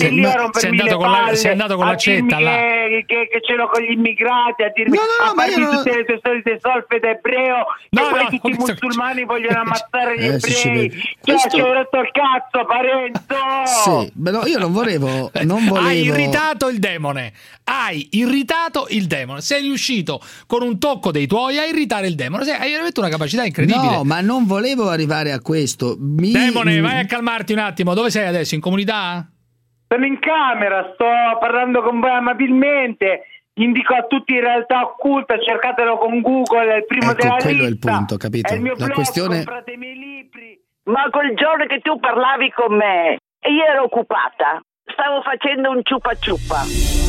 Sei andato con l'accetta là. Che ce l'ho con gli immigrati, a dirmi a farmi tutte le tue solite solfe da ebreo, che poi tutti i musulmani vogliono ammazzare gli ebrei. Ci ho rotto il cazzo, Parenzo! Sì, no, io non volevo. Hai irritato il demone. Sei riuscito con un tocco dei tuoi a irritare il demone. Hai veramente una capacità incredibile. No, ma non volevo arrivare a questo. Demone, vai a calmarti un attimo. Dove sei adesso? In comunità? Sono in camera, sto parlando con voi amabilmente. Indico a tutti in realtà occulta, cercatelo con Google, è il primo della lista. Quello è il punto, capito? È il mio blog, questione... comprate i miei libri. Ma quel giorno che tu parlavi con me e io ero occupata, stavo facendo un ciupa ciupa.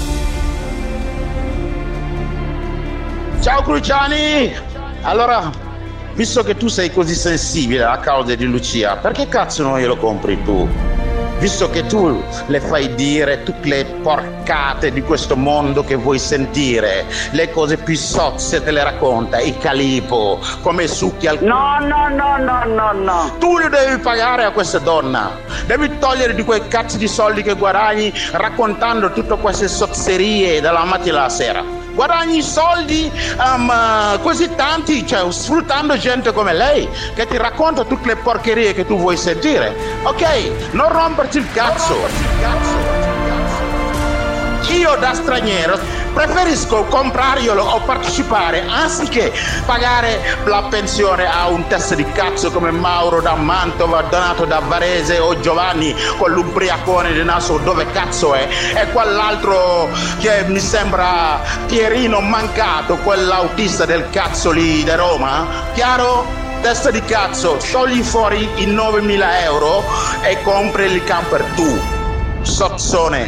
Ciao Cruciani! Allora, visto che tu sei così sensibile alla causa di Lucia, perché cazzo non glielo compri tu? Visto che tu le fai dire tutte le porcate di questo mondo che vuoi sentire, le cose più sozze te le racconta, i calipo, come succhi al... No. Tu li devi pagare a questa donna, devi togliere di quei cazzo di soldi che guadagni raccontando tutte queste sozzerie dalla mattina alla sera. Guadagni soldi così tanti, cioè sfruttando gente come lei che ti racconta tutte le porcherie che tu vuoi sentire. Ok, non romperci il cazzo. Io da straniero preferisco comprarglielo o partecipare anziché pagare la pensione a un testa di cazzo come Mauro da Mantova, Donato da Varese o Giovanni con l'ubriacone di naso dove cazzo è, e quell'altro che mi sembra Pierino Mancato, quell'autista del cazzo lì di Roma. Chiaro? Testa di cazzo, togli fuori i 9.000 euro e compri il camper tu. Sozzone.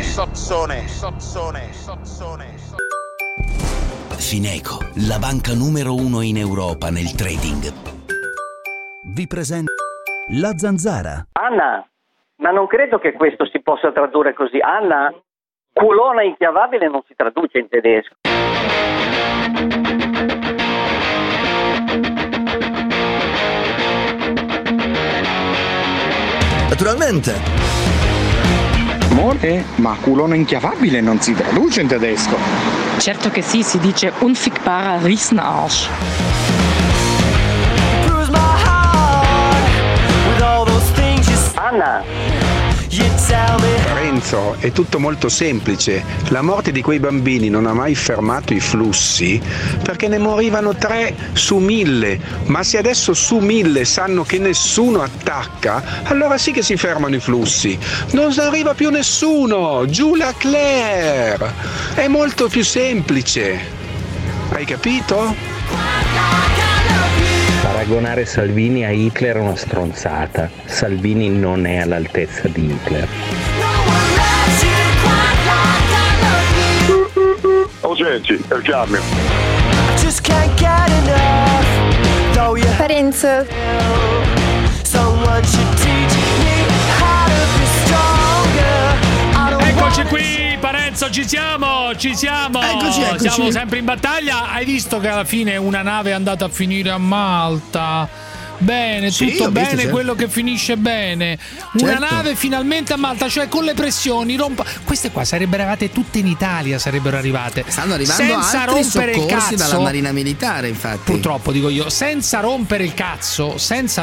Fineco, la banca numero 1 in Europa nel trading, vi presenta La Zanzara. Anna, ma non credo che questo si possa tradurre così. Anna, culona inchiavabile non si traduce in tedesco. naturalmente. Amore, ma culona inchiavabile non si traduce in tedesco. Certo che sì, si dice unfickbarer Riesenarsch. Anna! Renzo, è tutto molto semplice. La morte di quei bambini non ha mai fermato i flussi perché ne morivano 3 su 1000. Ma se adesso su 1000 sanno che nessuno attacca, allora sì che si fermano i flussi. Non arriva più nessuno. Giù la Claire. È molto più semplice. Hai capito? Paragonare Salvini a Hitler è una stronzata. Salvini non è all'altezza di Hitler. Oh gente, è il cambio. Parenzo. Eccoci qui, Parenzo, ci siamo. Eccoci. Siamo sempre in battaglia. Hai visto che alla fine una nave è andata a finire a Malta? Bene, sì, tutto bene, visto, certo. Quello che finisce bene. Una nave finalmente a Malta, cioè con le pressioni queste qua sarebbero arrivate tutte in Italia, sarebbero arrivate. Stanno arrivando senza altri rompere il soccorsi cazzo, dalla Marina Militare, infatti. Purtroppo dico io, senza rompere il cazzo,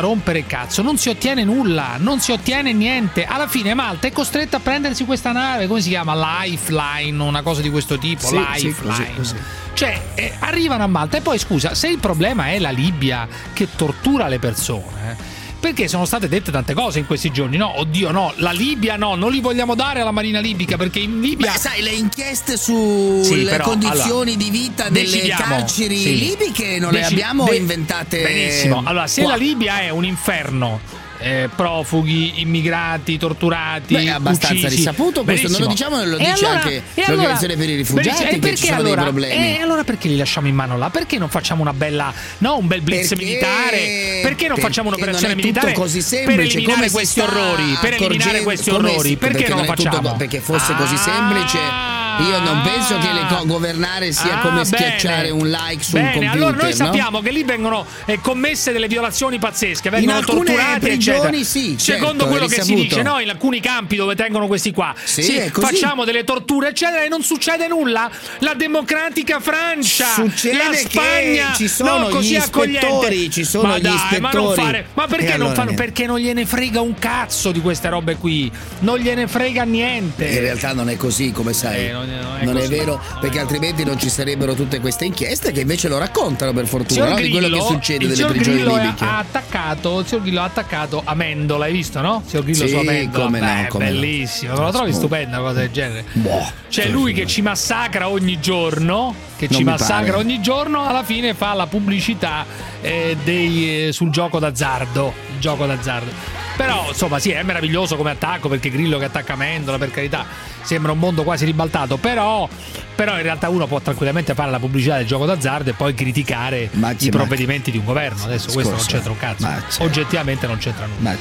non si ottiene nulla, non si ottiene niente. Alla fine Malta è costretta a prendersi questa nave, come si chiama? Lifeline, una cosa di questo tipo, sì, Lifeline. Sì, così. Cioè, arrivano a Malta e poi scusa, se il problema è la Libia che tortura le persone, perché sono state dette tante cose in questi giorni, no? Oddio no, la Libia no, non li vogliamo dare alla Marina libica perché in Libia... Beh, sai, le inchieste sulle condizioni di vita delle carceri libiche non le abbiamo inventate. Benissimo, allora se la Libia è un inferno, profughi, immigrati, torturati, è abbastanza uccisi. risaputo questo. Benissimo. Non lo diciamo, lo dice anche l'Organizzazione per i Rifugiati che ci sono dei problemi. E allora perché li lasciamo in mano là? Perché non facciamo una bella, un bel blitz militare? Perché non facciamo un'operazione militare così semplice, per eliminare questi orrori? Perché non lo facciamo? Perché fosse così semplice. Io non penso che governare sia come schiacciare un like su un computer. Allora noi sappiamo che lì vengono commesse delle violazioni pazzesche, vengono torturati, eccetera. Sì, secondo quello che si dice, in alcuni campi dove tengono questi qua, facciamo delle torture, eccetera, e non succede nulla. La democratica Francia, la Spagna, che ci sono così gli ispettori, ci sono gli ispettori. Ma perché non fanno? Perché non gliene frega un cazzo di queste robe qui, non gliene frega niente. In realtà non è così, come sai. Non è vero, perché altrimenti non ci sarebbero tutte queste inchieste che invece lo raccontano, per fortuna, di quello che succede nelle prigioni libiche. Il signor Grillo ha attaccato Amendola, hai visto, no? Il signor Grillo su Amendola, bellissimo, non lo trovi stupenda una cosa del genere? C'è lui che ci massacra ogni giorno, alla fine fa la pubblicità sul gioco d'azzardo, Però insomma sì, è meraviglioso come attacco, perché Grillo che attacca Amendola, per carità, sembra un mondo quasi ribaltato, però in realtà uno può tranquillamente fare la pubblicità del gioco d'azzardo e poi criticare i provvedimenti di un governo. Adesso questo non c'entra un cazzo, oggettivamente non c'entra nulla.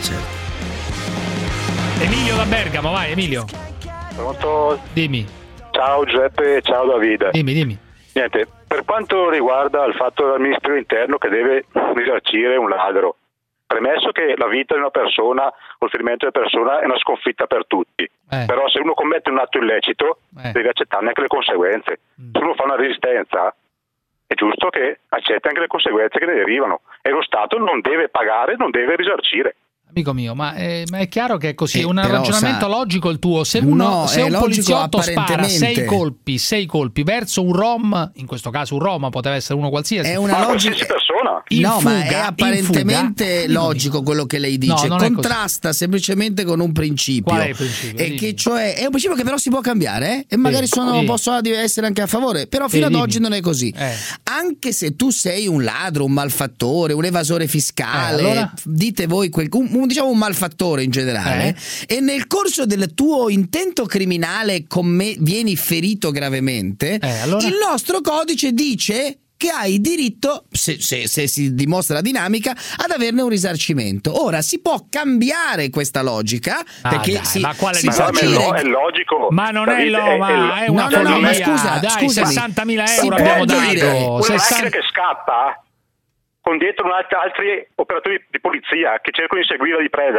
Emilio da Bergamo, vai Emilio. Pronto? Dimmi. Ciao Giuseppe, ciao Davide. Dimmi. Niente, per quanto riguarda il fatto del ministro interno che deve risarcire un ladro, premesso che la vita di una persona o il ferimento di una persona è una sconfitta per tutti, però se uno commette un atto illecito deve accettare anche le conseguenze. Se uno fa una resistenza è giusto che accetti anche le conseguenze che ne derivano, e lo Stato non deve pagare, non deve risarcire. Amico mio, ma è chiaro che è così, è un ragionamento logico il tuo. Se un poliziotto spara 6 colpi verso un rom, in questo caso un rom, poteva essere uno qualsiasi, è una logica persona. Ma è apparentemente logico quello che lei dice, contrasta semplicemente con un principio. Qual è il principio? E che cioè è un principio che però si può cambiare, e magari posso essere anche a favore, però fino ad oggi non è così. Anche se tu sei un ladro, un malfattore, un evasore fiscale, allora? Dite voi un malfattore in generale, e nel corso del tuo intento criminale vieni ferito gravemente, allora? Il nostro codice dice che hai diritto, se si dimostra la dinamica, ad averne un risarcimento. Ora si può cambiare questa logica, perché ma quale risarcimento? È logico. Ma non è è una follia. Ma scusa, 60.000 euro abbiamo dato. Una macchina che scappa con dietro altri operatori di polizia che cercano di seguirla, di prenderla,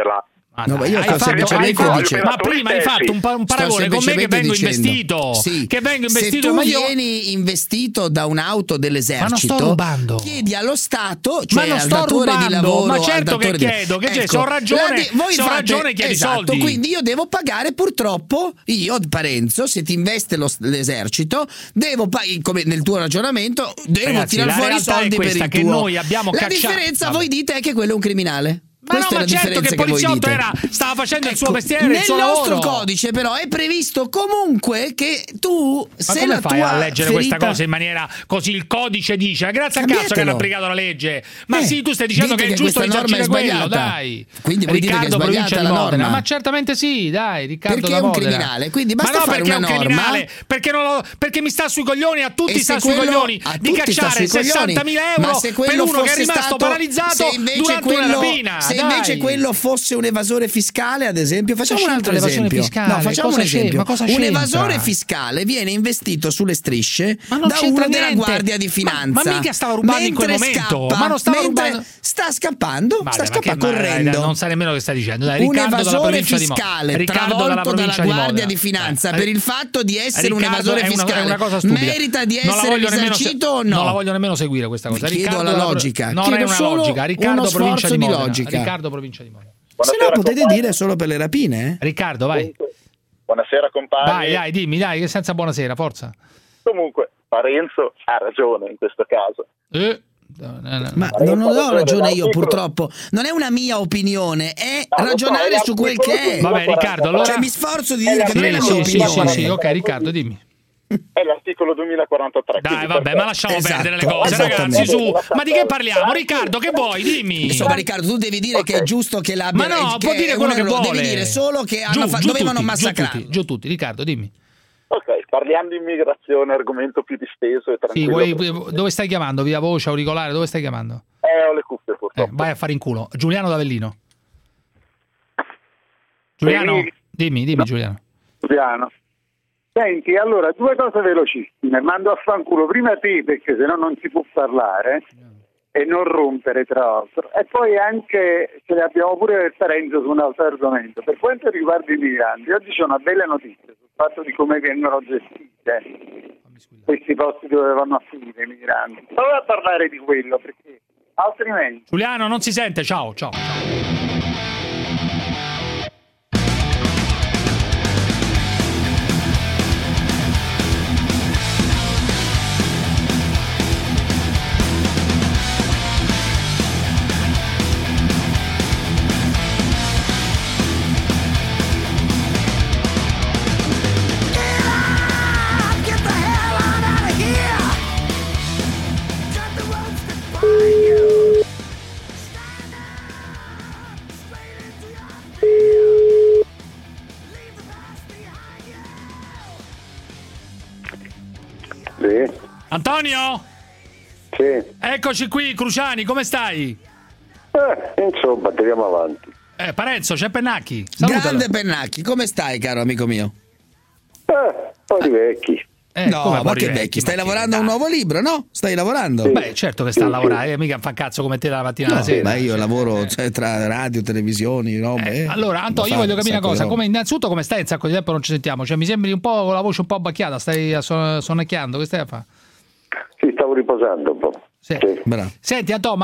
No, io sto semplicemente dicendo, ma prima hai fatto un paragone con me che vengo investito. Sì, che vengo investito. Se tu vieni investito da un'auto dell'esercito, ma non sto rubando. Chiedi allo Stato, cioè ma non al sto datore rubando, di lavoro, ma certo che chiedo, che c'è, so ragione, chiedi soldi. Quindi io devo pagare, purtroppo, io Parenzo, se ti investe l'esercito, devo pagare, come nel tuo ragionamento, devo tirare fuori i soldi per il tuo. Noi abbiamo la differenza, voi dite, è che quello è un criminale. Ma no, ma certo che il poliziotto stava facendo il suo mestiere, il suo lavoro. Nel nostro codice però è previsto comunque che tu, ma come fai a leggere questa cosa in maniera così? Il codice dice, grazie a cazzo che hanno applicato la legge. Ma sì, tu stai dicendo che è giusto risarcire quello, dai. Quindi vuoi dire che è sbagliata la norma? Ma certamente sì, dai, Riccardo perché da Modena. Perché è un criminale, quindi basta fare una norma. Criminale, perché mi sta sui coglioni, a tutti sta sui coglioni di cacciare 60.000 euro per uno che è rimasto paralizzato durante una rapina. Se invece quello fosse un evasore fiscale, ad esempio, facciamo un altro esempio. No, facciamo un esempio. Un evasore fiscale viene investito sulle strisce da uno della Guardia di Finanza. Ma mica stava rubando in quel momento. Ma non stava rubando. Sta scappando, correndo. Non sa nemmeno che stai dicendo. Dai, un evasore fiscale travolto dalla Guardia di Finanza per il fatto di essere un evasore fiscale merita di essere risarcito o no? Non la voglio nemmeno seguire questa cosa. Chiedo la logica. Non è una logica. Riccardo, provincia di Modena. Riccardo, provincia di Modena. Se no potete dire solo per le rapine, Riccardo, vai. Buonasera compagni. Dai, dimmi, dai, che senza buonasera, forza. Comunque, Parenzo ha ragione in questo caso. Ma non ho ragione io, purtroppo. Non è una mia opinione, è ragionare su quel che è. Vabbè, Riccardo, allora... Cioè, mi sforzo di dire che non è la mia opinione. Sì, ok, Riccardo, dimmi. È l'articolo 2043. Dai, vabbè, ma lasciamo perdere le cose, ragazzi, su. Ma di che parliamo? Riccardo, che vuoi? Dimmi. Insomma, Riccardo, tu devi dire che è giusto che l'abbia. Ma no, può dire quello che vuole. Devi dire solo che dovevano massacrare. Giù tutti, Riccardo, dimmi. Ok, parliamo di immigrazione, argomento più disteso e tranquillo. Sì, dove stai chiamando? Via voce, auricolare, dove stai chiamando? Ho le cuffie, purtroppo. Vai a fare in culo. Giuliano d'Avellino. Giuliano, dimmi, Giuliano. Senti, allora, due cose velocissime. Mando a fanculo prima te, perché sennò non si può parlare e non rompere, tra l'altro. E poi anche ce le abbiamo pure del Parenzo su un altro argomento. Per quanto riguarda i migranti, oggi c'è una bella notizia sul fatto di come vengono gestite questi posti dove vanno a finire i migranti. Prova a parlare di quello, perché altrimenti... Giuliano, non si sente, ciao. Antonio? Sì. Eccoci qui, Cruciani, come stai? Insomma, tiriamo avanti. Parenzo, c'è Pennacchi. Salutalo. Grande Pennacchi, come stai, caro amico mio? Un po' di vecchi. No, ma che vecchi? Stai lavorando a un nuovo libro, no? Stai lavorando? Beh, certo che sta a lavorare, mica fa cazzo come te dalla mattina alla sera. Ma io lavoro tra radio, televisioni, robe. Allora, Antonio, io voglio capire una cosa. Innanzitutto, come stai? Un sacco di tempo non ci sentiamo. Cioè, mi sembri un po' con la voce un po' abbacchiata, stai sonnecchiando, che stai a fare? Sì, stavo riposando un po'. Sì. Senti, Antonio,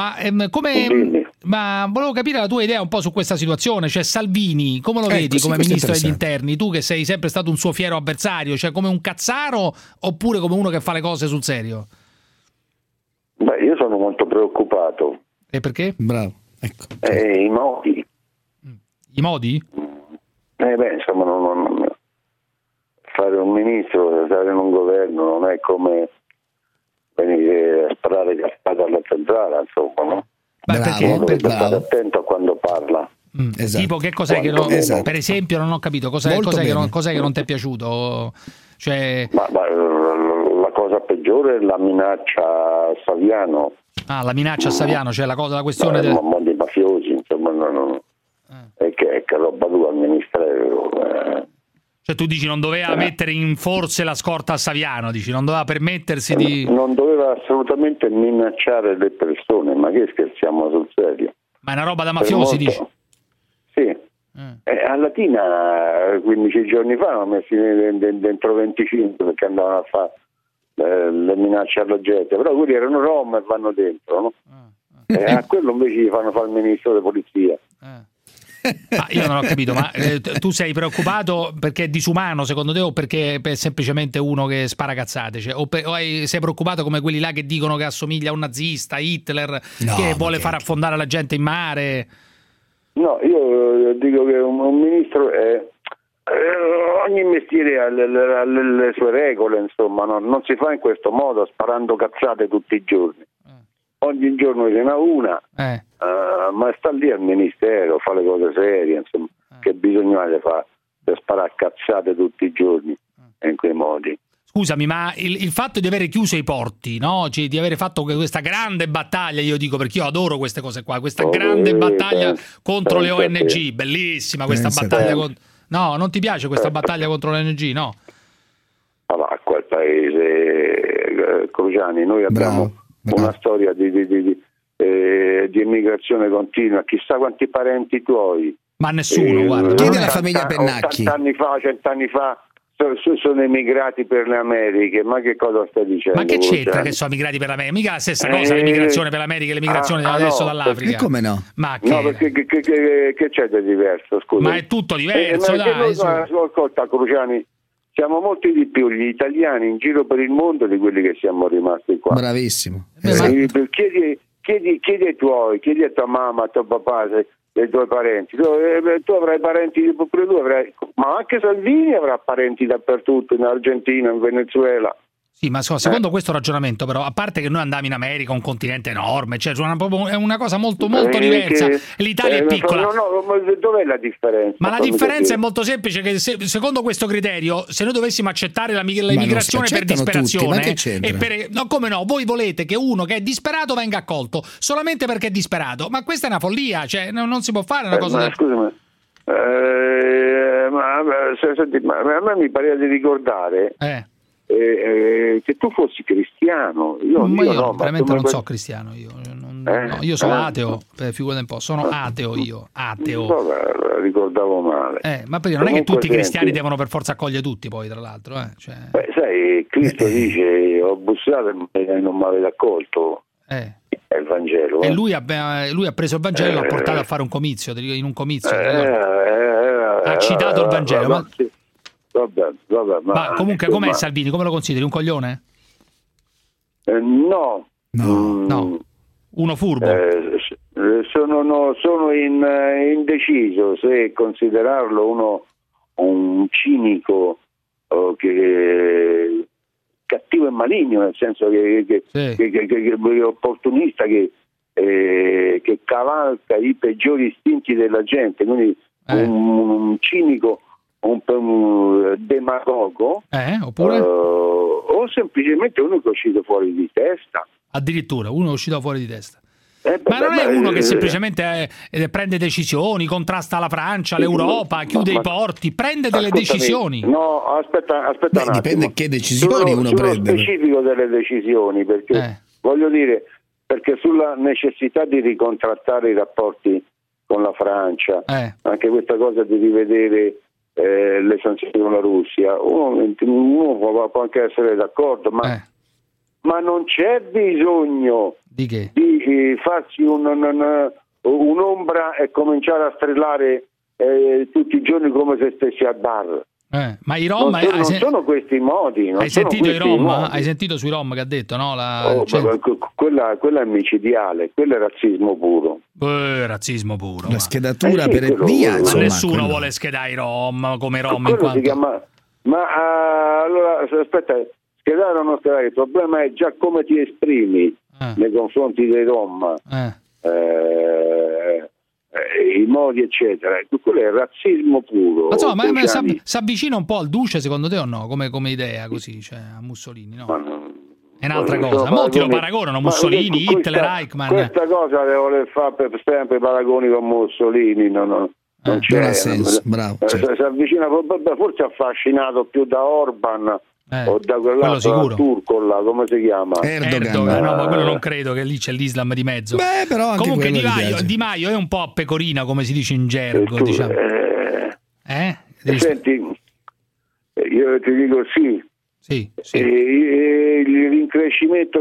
ma volevo capire la tua idea un po' su questa situazione, cioè Salvini, come lo vedi come ministro degli interni? Tu che sei sempre stato un suo fiero avversario, cioè come un cazzaro oppure come uno che fa le cose sul serio? Beh, io sono molto preoccupato. E perché? Bravo, ecco. I modi. I modi? Insomma, non fare un ministro, stare in un governo non è come venire a sparare cascata alla zanzara, insomma, no? Perché? Deve stare attento a quando parla. Esatto. Tipo, che cos'è che non, per esempio, non ho capito cos'è che non ti è piaciuto? Cioè... Ma la cosa peggiore è la minaccia a Saviano. La minaccia a Saviano, cioè la questione dei mafiosi, insomma, è che roba tua al ministero. Cioè tu dici non doveva mettere in forse la scorta a Saviano, dici non doveva permettersi di... Non doveva assolutamente minacciare le persone, ma che scherziamo sul serio? Ma è una roba da mafiosi, dici? Sì. A Latina 15 giorni fa hanno messi dentro 25 perché andavano a fare le minacce alla gente, però quelli erano rom e vanno dentro, no? A quello invece gli fanno fare il ministro della polizia. Io non ho capito, ma tu sei preoccupato perché è disumano secondo te o perché è semplicemente uno che spara cazzate? Cioè, sei preoccupato come quelli là che dicono che assomiglia a un nazista, Hitler, che vuole far affondare la gente in mare? No, io dico che un ministro ogni mestiere ha le sue regole, insomma, no? Non si fa in questo modo sparando cazzate tutti i giorni. Ogni giorno ce n'ha una, ma sta lì al ministero, fa le cose serie, insomma, che bisogna fare per sparare cazzate tutti i giorni in quei modi. Scusami, ma il fatto di avere chiuso i porti, no? Cioè, di avere fatto questa grande battaglia, io dico perché io adoro queste cose qua, questa grande battaglia contro le ONG, bellissima questa battaglia no, non ti piace questa battaglia contro le ONG, no? Allora, a quel paese, Cruciani, noi abbiamo una storia di immigrazione continua, chissà quanti parenti tuoi. Ma nessuno, guarda. Chiedi alla famiglia Pennacchi. 100 anni fa sono emigrati per le Americhe, ma che cosa stai dicendo? Ma che c'entra che sono emigrati per l'America? Mica la stessa cosa l'emigrazione per l'America e l'emigrazione adesso dall'Africa. E come no? Ma che... No, perché che c'è di diverso, scusa? Ma è tutto diverso, dai. Ascolta, Cruciani, siamo molti di più gli italiani in giro per il mondo di quelli che siamo rimasti qua. Bravissimo. Chiedi ai tuoi, chiedi a tua mamma, a tuo papà, ai tuoi parenti. Tu avrai parenti, pure tu avrai, ma anche Salvini avrà parenti dappertutto, in Argentina, in Venezuela. Sì, ma secondo questo ragionamento, però, a parte che noi andiamo in America, un continente enorme, cioè è una cosa molto diversa. L'Italia è piccola. No, ma dov'è la differenza? Ma la differenza è molto semplice, che secondo questo criterio, se noi dovessimo accettare l'immigrazione per disperazione, no, come no, voi volete che uno che è disperato venga accolto solamente perché è disperato, ma questa è una follia, cioè non si può fare una cosa del... Scusami. Ma a me mi pare di ricordare che tu fossi cristiano. Io veramente non so cristiano, io sono ateo, figurati un po', sono ateo io, ateo. Vabbè, ricordavo male. Ma perché non è che tutti i cristiani devono per forza accogliere tutti, poi tra l'altro, cioè... Beh, sai, Cristo dice ho bussato e non mi avete accolto. È il Vangelo. E lui ha preso il Vangelo e l'ha portato a fare un comizio, in un comizio. Ha citato il Vangelo. Vabbè, ma comunque com'è Salvini? Come lo consideri? Un coglione? No. Uno furbo? Sono indeciso se considerarlo un cinico cattivo e maligno, nel senso che opportunista che cavalca i peggiori istinti della gente, quindi un cinico, un demagogo, oppure? O semplicemente uno che è uscito fuori di testa. Addirittura uno è uscito fuori di testa. Ma non è uno che semplicemente prende decisioni, contrasta la Francia, l'Europa, chiude i porti, prende delle decisioni. No, aspetta un attimo. Dipende che decisioni uno prende. Specifico delle decisioni, perché voglio dire, perché sulla necessità di ricontrattare i rapporti con la Francia, anche questa cosa di rivedere le sanzioni con la Russia, uno può anche essere d'accordo, ma non c'è bisogno di farsi un'ombra e cominciare a strillare tutti i giorni come se stessi al bar. Ma i Rom non sono questi i modi. Hai sentito i Rom? Hai sentito sui Rom che ha detto, no? Quella è micidiale, quello è razzismo puro. Razzismo puro. La schedatura per via, insomma, nessuno vuole schedare i Rom come Rom in quanto... si chiama... allora aspetta, schedare o non schedare, il problema è già come ti esprimi nei confronti dei Rom, i modi eccetera, quello è razzismo puro. Ma si avvicina un po' al Duce secondo te o no? Come idea così, cioè a Mussolini, no? È un'altra cosa. Molti lo paragonano, Mussolini, Hitler, Eichmann. Questa cosa deve voler fare per sempre paragoni con Mussolini, non c'è. Non ha senso, bravo. Si avvicina, forse affascinato più da Orban o da quell'altro turco là, come si chiama? Erdogan. No, ma quello non credo, che lì c'è l'Islam di mezzo. Però anche comunque Di Maio è un po' a pecorina, come si dice in gergo, diciamo. Senti, io ti dico sì. Il rincrescimento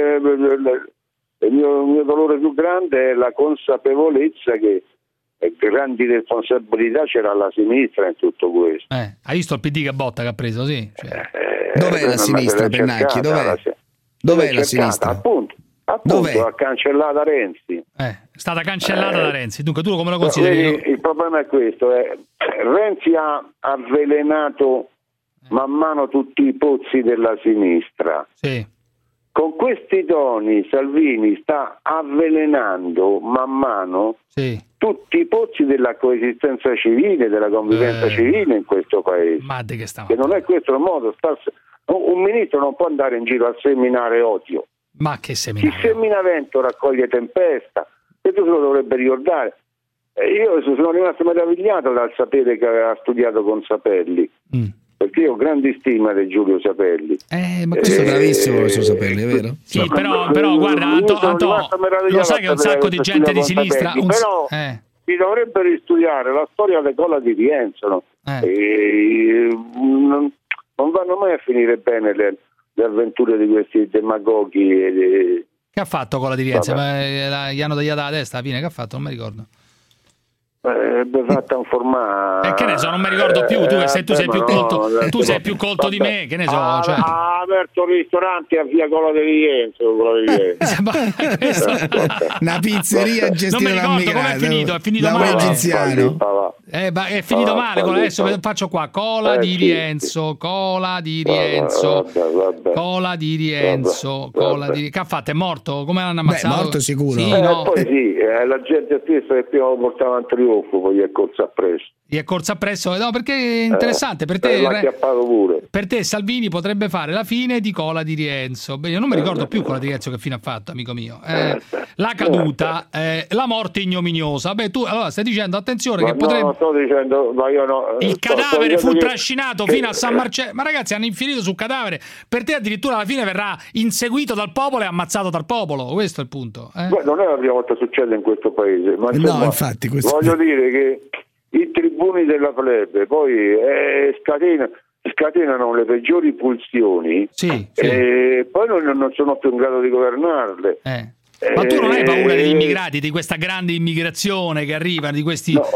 il mio dolore più grande è la consapevolezza che grandi responsabilità c'era la sinistra in tutto questo. Hai visto il PD che botta che ha preso, sì? Dov'è la sinistra, Pennacchi? Dov'è la sinistra? Appunto, ha cancellata Renzi. È stata cancellata da Renzi. Dunque tu come lo consideri? Il problema è questo, Renzi ha avvelenato man mano tutti i pozzi della sinistra. Sì. Con questi toni Salvini sta avvelenando man mano tutti i pozzi della coesistenza civile, della convivenza civile in questo paese. Che non è questo il modo. Un ministro non può andare in giro a seminare odio. Ma che seminario? Chi semina vento raccoglie tempesta. Questo se lo dovrebbe ricordare. Io sono rimasto meravigliato dal sapere che aveva studiato con Sapelli. Perché io ho grandi stima di Giulio Sapelli. Ma questo è bravissimo il suo Sapelli, è vero? Sì, però guarda, Anto, lo sai che un sacco di gente di sinistra... Però si dovrebbe ristudiare la storia di Cola di Rienzo, no? Non vanno mai a finire bene le avventure di questi demagoghi. Che ha fatto Cola di Rienzo? Gli hanno tagliata la testa alla fine, che ha fatto? Non mi ricordo. Fatta un formato. Che ne so, non mi ricordo più. Tu sei più colto, tu sei più colto di me, che ne so. Ha aperto ristoranti a via Cola di Rienzo. Una pizzeria gestita da un com'è finito? È finito male. Egiziano. È finito male. Adesso faccio qua Cola di Rienzo, Cola di Rienzo, Cola di Rienzo, Cola di... Che ha fatto? È morto? Come l'hanno ammazzato? È morto sicuro. Sì, no? Poi la gente stessa che prima lo portava in trionfo, poi gli è corsa appresso. Gli è corsa appresso? No, perché è interessante. Per te Salvini potrebbe fare la fine di Cola di Rienzo. Beh, io non mi ricordo più Cola di Rienzo che fine ha fatto, amico mio. La caduta, la morte ignominiosa. Beh, tu allora stai dicendo, attenzione, che potrebbe... No, sto dicendo, ma io no. Il cadavere fu trascinato fino a San Marcello. Ma ragazzi, hanno infinito sul cadavere. Per te addirittura alla fine verrà inseguito dal popolo e ammazzato dal popolo. Questo è il punto. Beh, non è la prima volta che succede in questo paese. Ma insomma, no, infatti, voglio dire che i tribuni della plebe poi scatenano le peggiori pulsioni e poi non sono più in grado di governarle. Ma tu non hai paura degli immigrati, di questa grande immigrazione che arriva, di questi... No,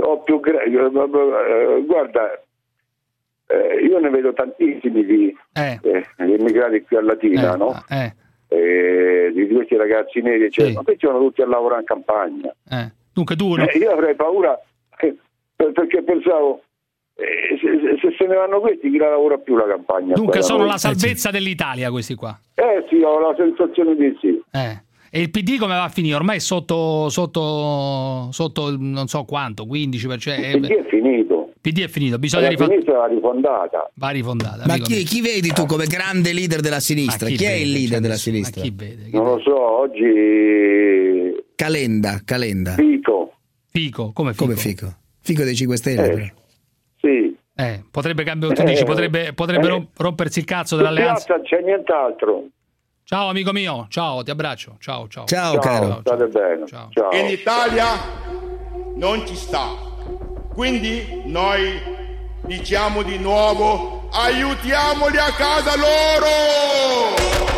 guarda, io ne vedo tantissimi di immigrati qui a Latina, no? Di questi ragazzi neri, ma questi vanno tutti a lavorare in campagna. Dunque tu io avrei paura perché pensavo se ne vanno questi chi la lavora più la campagna. Dunque sono la salvezza dell'Italia questi qua. Sì, ho la sensazione di sì. E il PD come va a finire? Ormai sotto non so quanto, 15%. Il PD è finito. PD è finito, bisogna va rifondata. Va rifondata. Ma chi vedi tu come grande leader della sinistra? Chi è il leader della sinistra? Chi vede? Non lo so, oggi Calenda. Fico. Come Fico? Fico dei 5 Stelle. Sì. Potrebbe cambiare, tu dici, potrebbe rompersi il cazzo dell'alleanza. In piazza c'è nient'altro. Ciao amico mio, ciao, ti abbraccio. Ciao caro. State bene. Ciao. In Italia non ci sta. Quindi noi diciamo di nuovo, aiutiamoli a casa loro!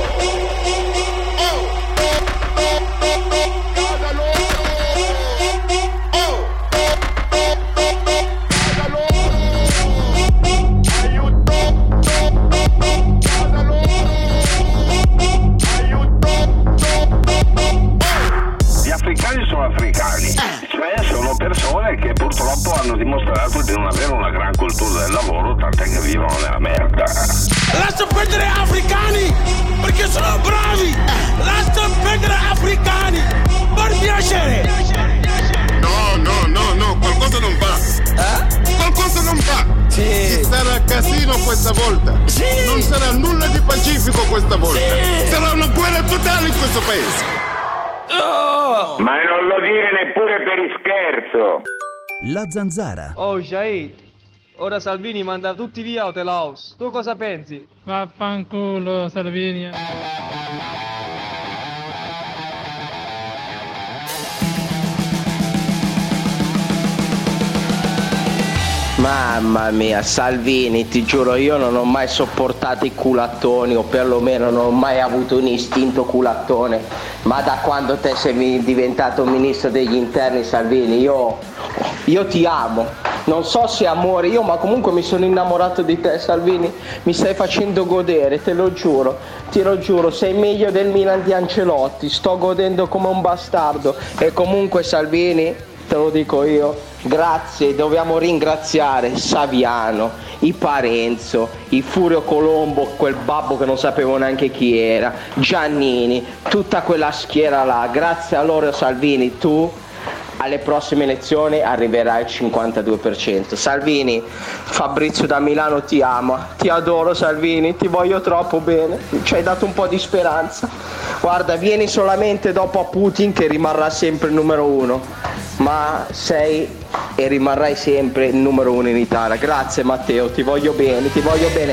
Casa loro! Gli africani sono africani, cioè sono persone che purtroppo hanno dimostrato di non avere una gran cultura del lavoro, tant'è che vivono nella merda. Lascia perdere africani, perché sono bravi! Lascia perdere africani, per piacere! No, qualcosa non va. Qualcosa non va. Ci sarà casino questa volta. Non sarà nulla di pacifico questa volta. Sarà una guerra totale in questo paese. Ma non lo dire neppure per scherzo. La Zanzara. Oh Shahid, ora Salvini manda tutti via o te laos. Tu cosa pensi? Vaffanculo Salvini. Mamma mia, Salvini, ti giuro, io non ho mai sopportato i culattoni, o perlomeno non ho mai avuto un istinto culattone, ma da quando te sei diventato ministro degli interni, Salvini, io ti amo, non so se amore io, ma comunque mi sono innamorato di te, Salvini, mi stai facendo godere, te lo giuro, sei meglio del Milan di Ancelotti, sto godendo come un bastardo. E comunque, Salvini, te lo dico io, grazie, dobbiamo ringraziare Saviano, i Parenzo, i Furio Colombo, quel babbo che non sapevo neanche chi era, Giannini, tutta quella schiera là, grazie a loro, Salvini, tu alle prossime elezioni arriverai al 52%. Salvini, Fabrizio da Milano ti ama, ti adoro Salvini, ti voglio troppo bene, ci hai dato un po' di speranza. Guarda, vieni solamente dopo a Putin che rimarrà sempre il numero 1, ma sei e rimarrai sempre il numero 1 in Italia. Grazie Matteo, ti voglio bene, ti voglio bene.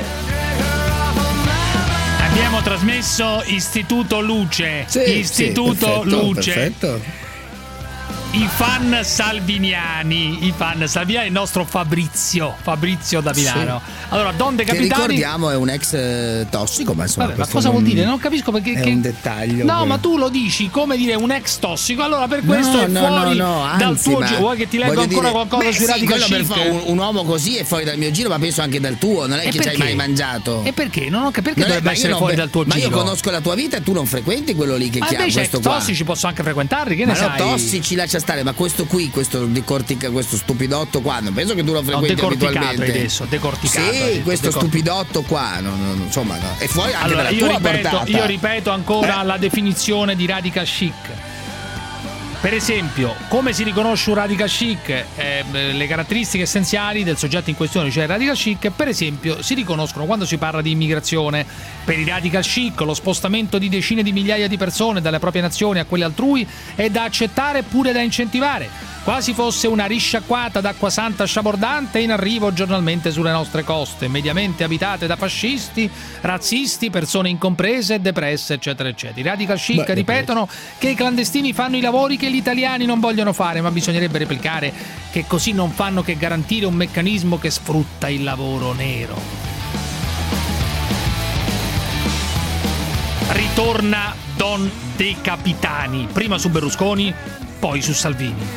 Abbiamo trasmesso Istituto Luce, Istituto perfetto, Luce. Perfetto. I fan salviniani, il nostro Fabrizio da Milano. Sì. Allora, Don De Capitani, che ricordiamo è un ex tossico, ma insomma. Vabbè, ma cosa vuol dire? Non capisco perché. È un dettaglio. No, ma tu lo dici come dire un ex tossico, allora per questo è fuori dal tuo giro. Vuoi che ti leggo ancora qualcosa sui Radical Chic? Un uomo così è fuori dal mio giro, ma penso anche dal tuo, non è che ci hai mai mangiato. E perché? Perché dovrebbe essere fuori dal tuo giro? Ma io conosco la tua vita e tu non frequenti quello lì che chiama. Ma invece tossici posso anche frequentarli, che ne sai? Ma tossici lascia stare, ma questo stupidotto qua, non penso che tu lo frequenti abitualmente. Adesso, decorticato. Sì, questo stupidotto qua, insomma, no. E fuori anche dalla tua portata. Io ripeto ancora la definizione di Radical Chic. Per esempio, come si riconosce un Radical Chic? Le caratteristiche essenziali del soggetto in questione, cioè il Radical Chic, per esempio, si riconoscono quando si parla di immigrazione. Per i Radical Chic lo spostamento di decine di migliaia di persone dalle proprie nazioni a quelle altrui è da accettare e pure da incentivare. Quasi fosse una risciacquata d'acqua santa sciabordante in arrivo giornalmente sulle nostre coste, mediamente abitate da fascisti, razzisti, persone incomprese, depresse, eccetera, eccetera. I Radical Chic ripetono che i clandestini fanno i lavori che gli italiani non vogliono fare, ma bisognerebbe replicare che così non fanno che garantire un meccanismo che sfrutta il lavoro nero. Ritorna Don De Capitani, prima su Berlusconi, poi su Salvini.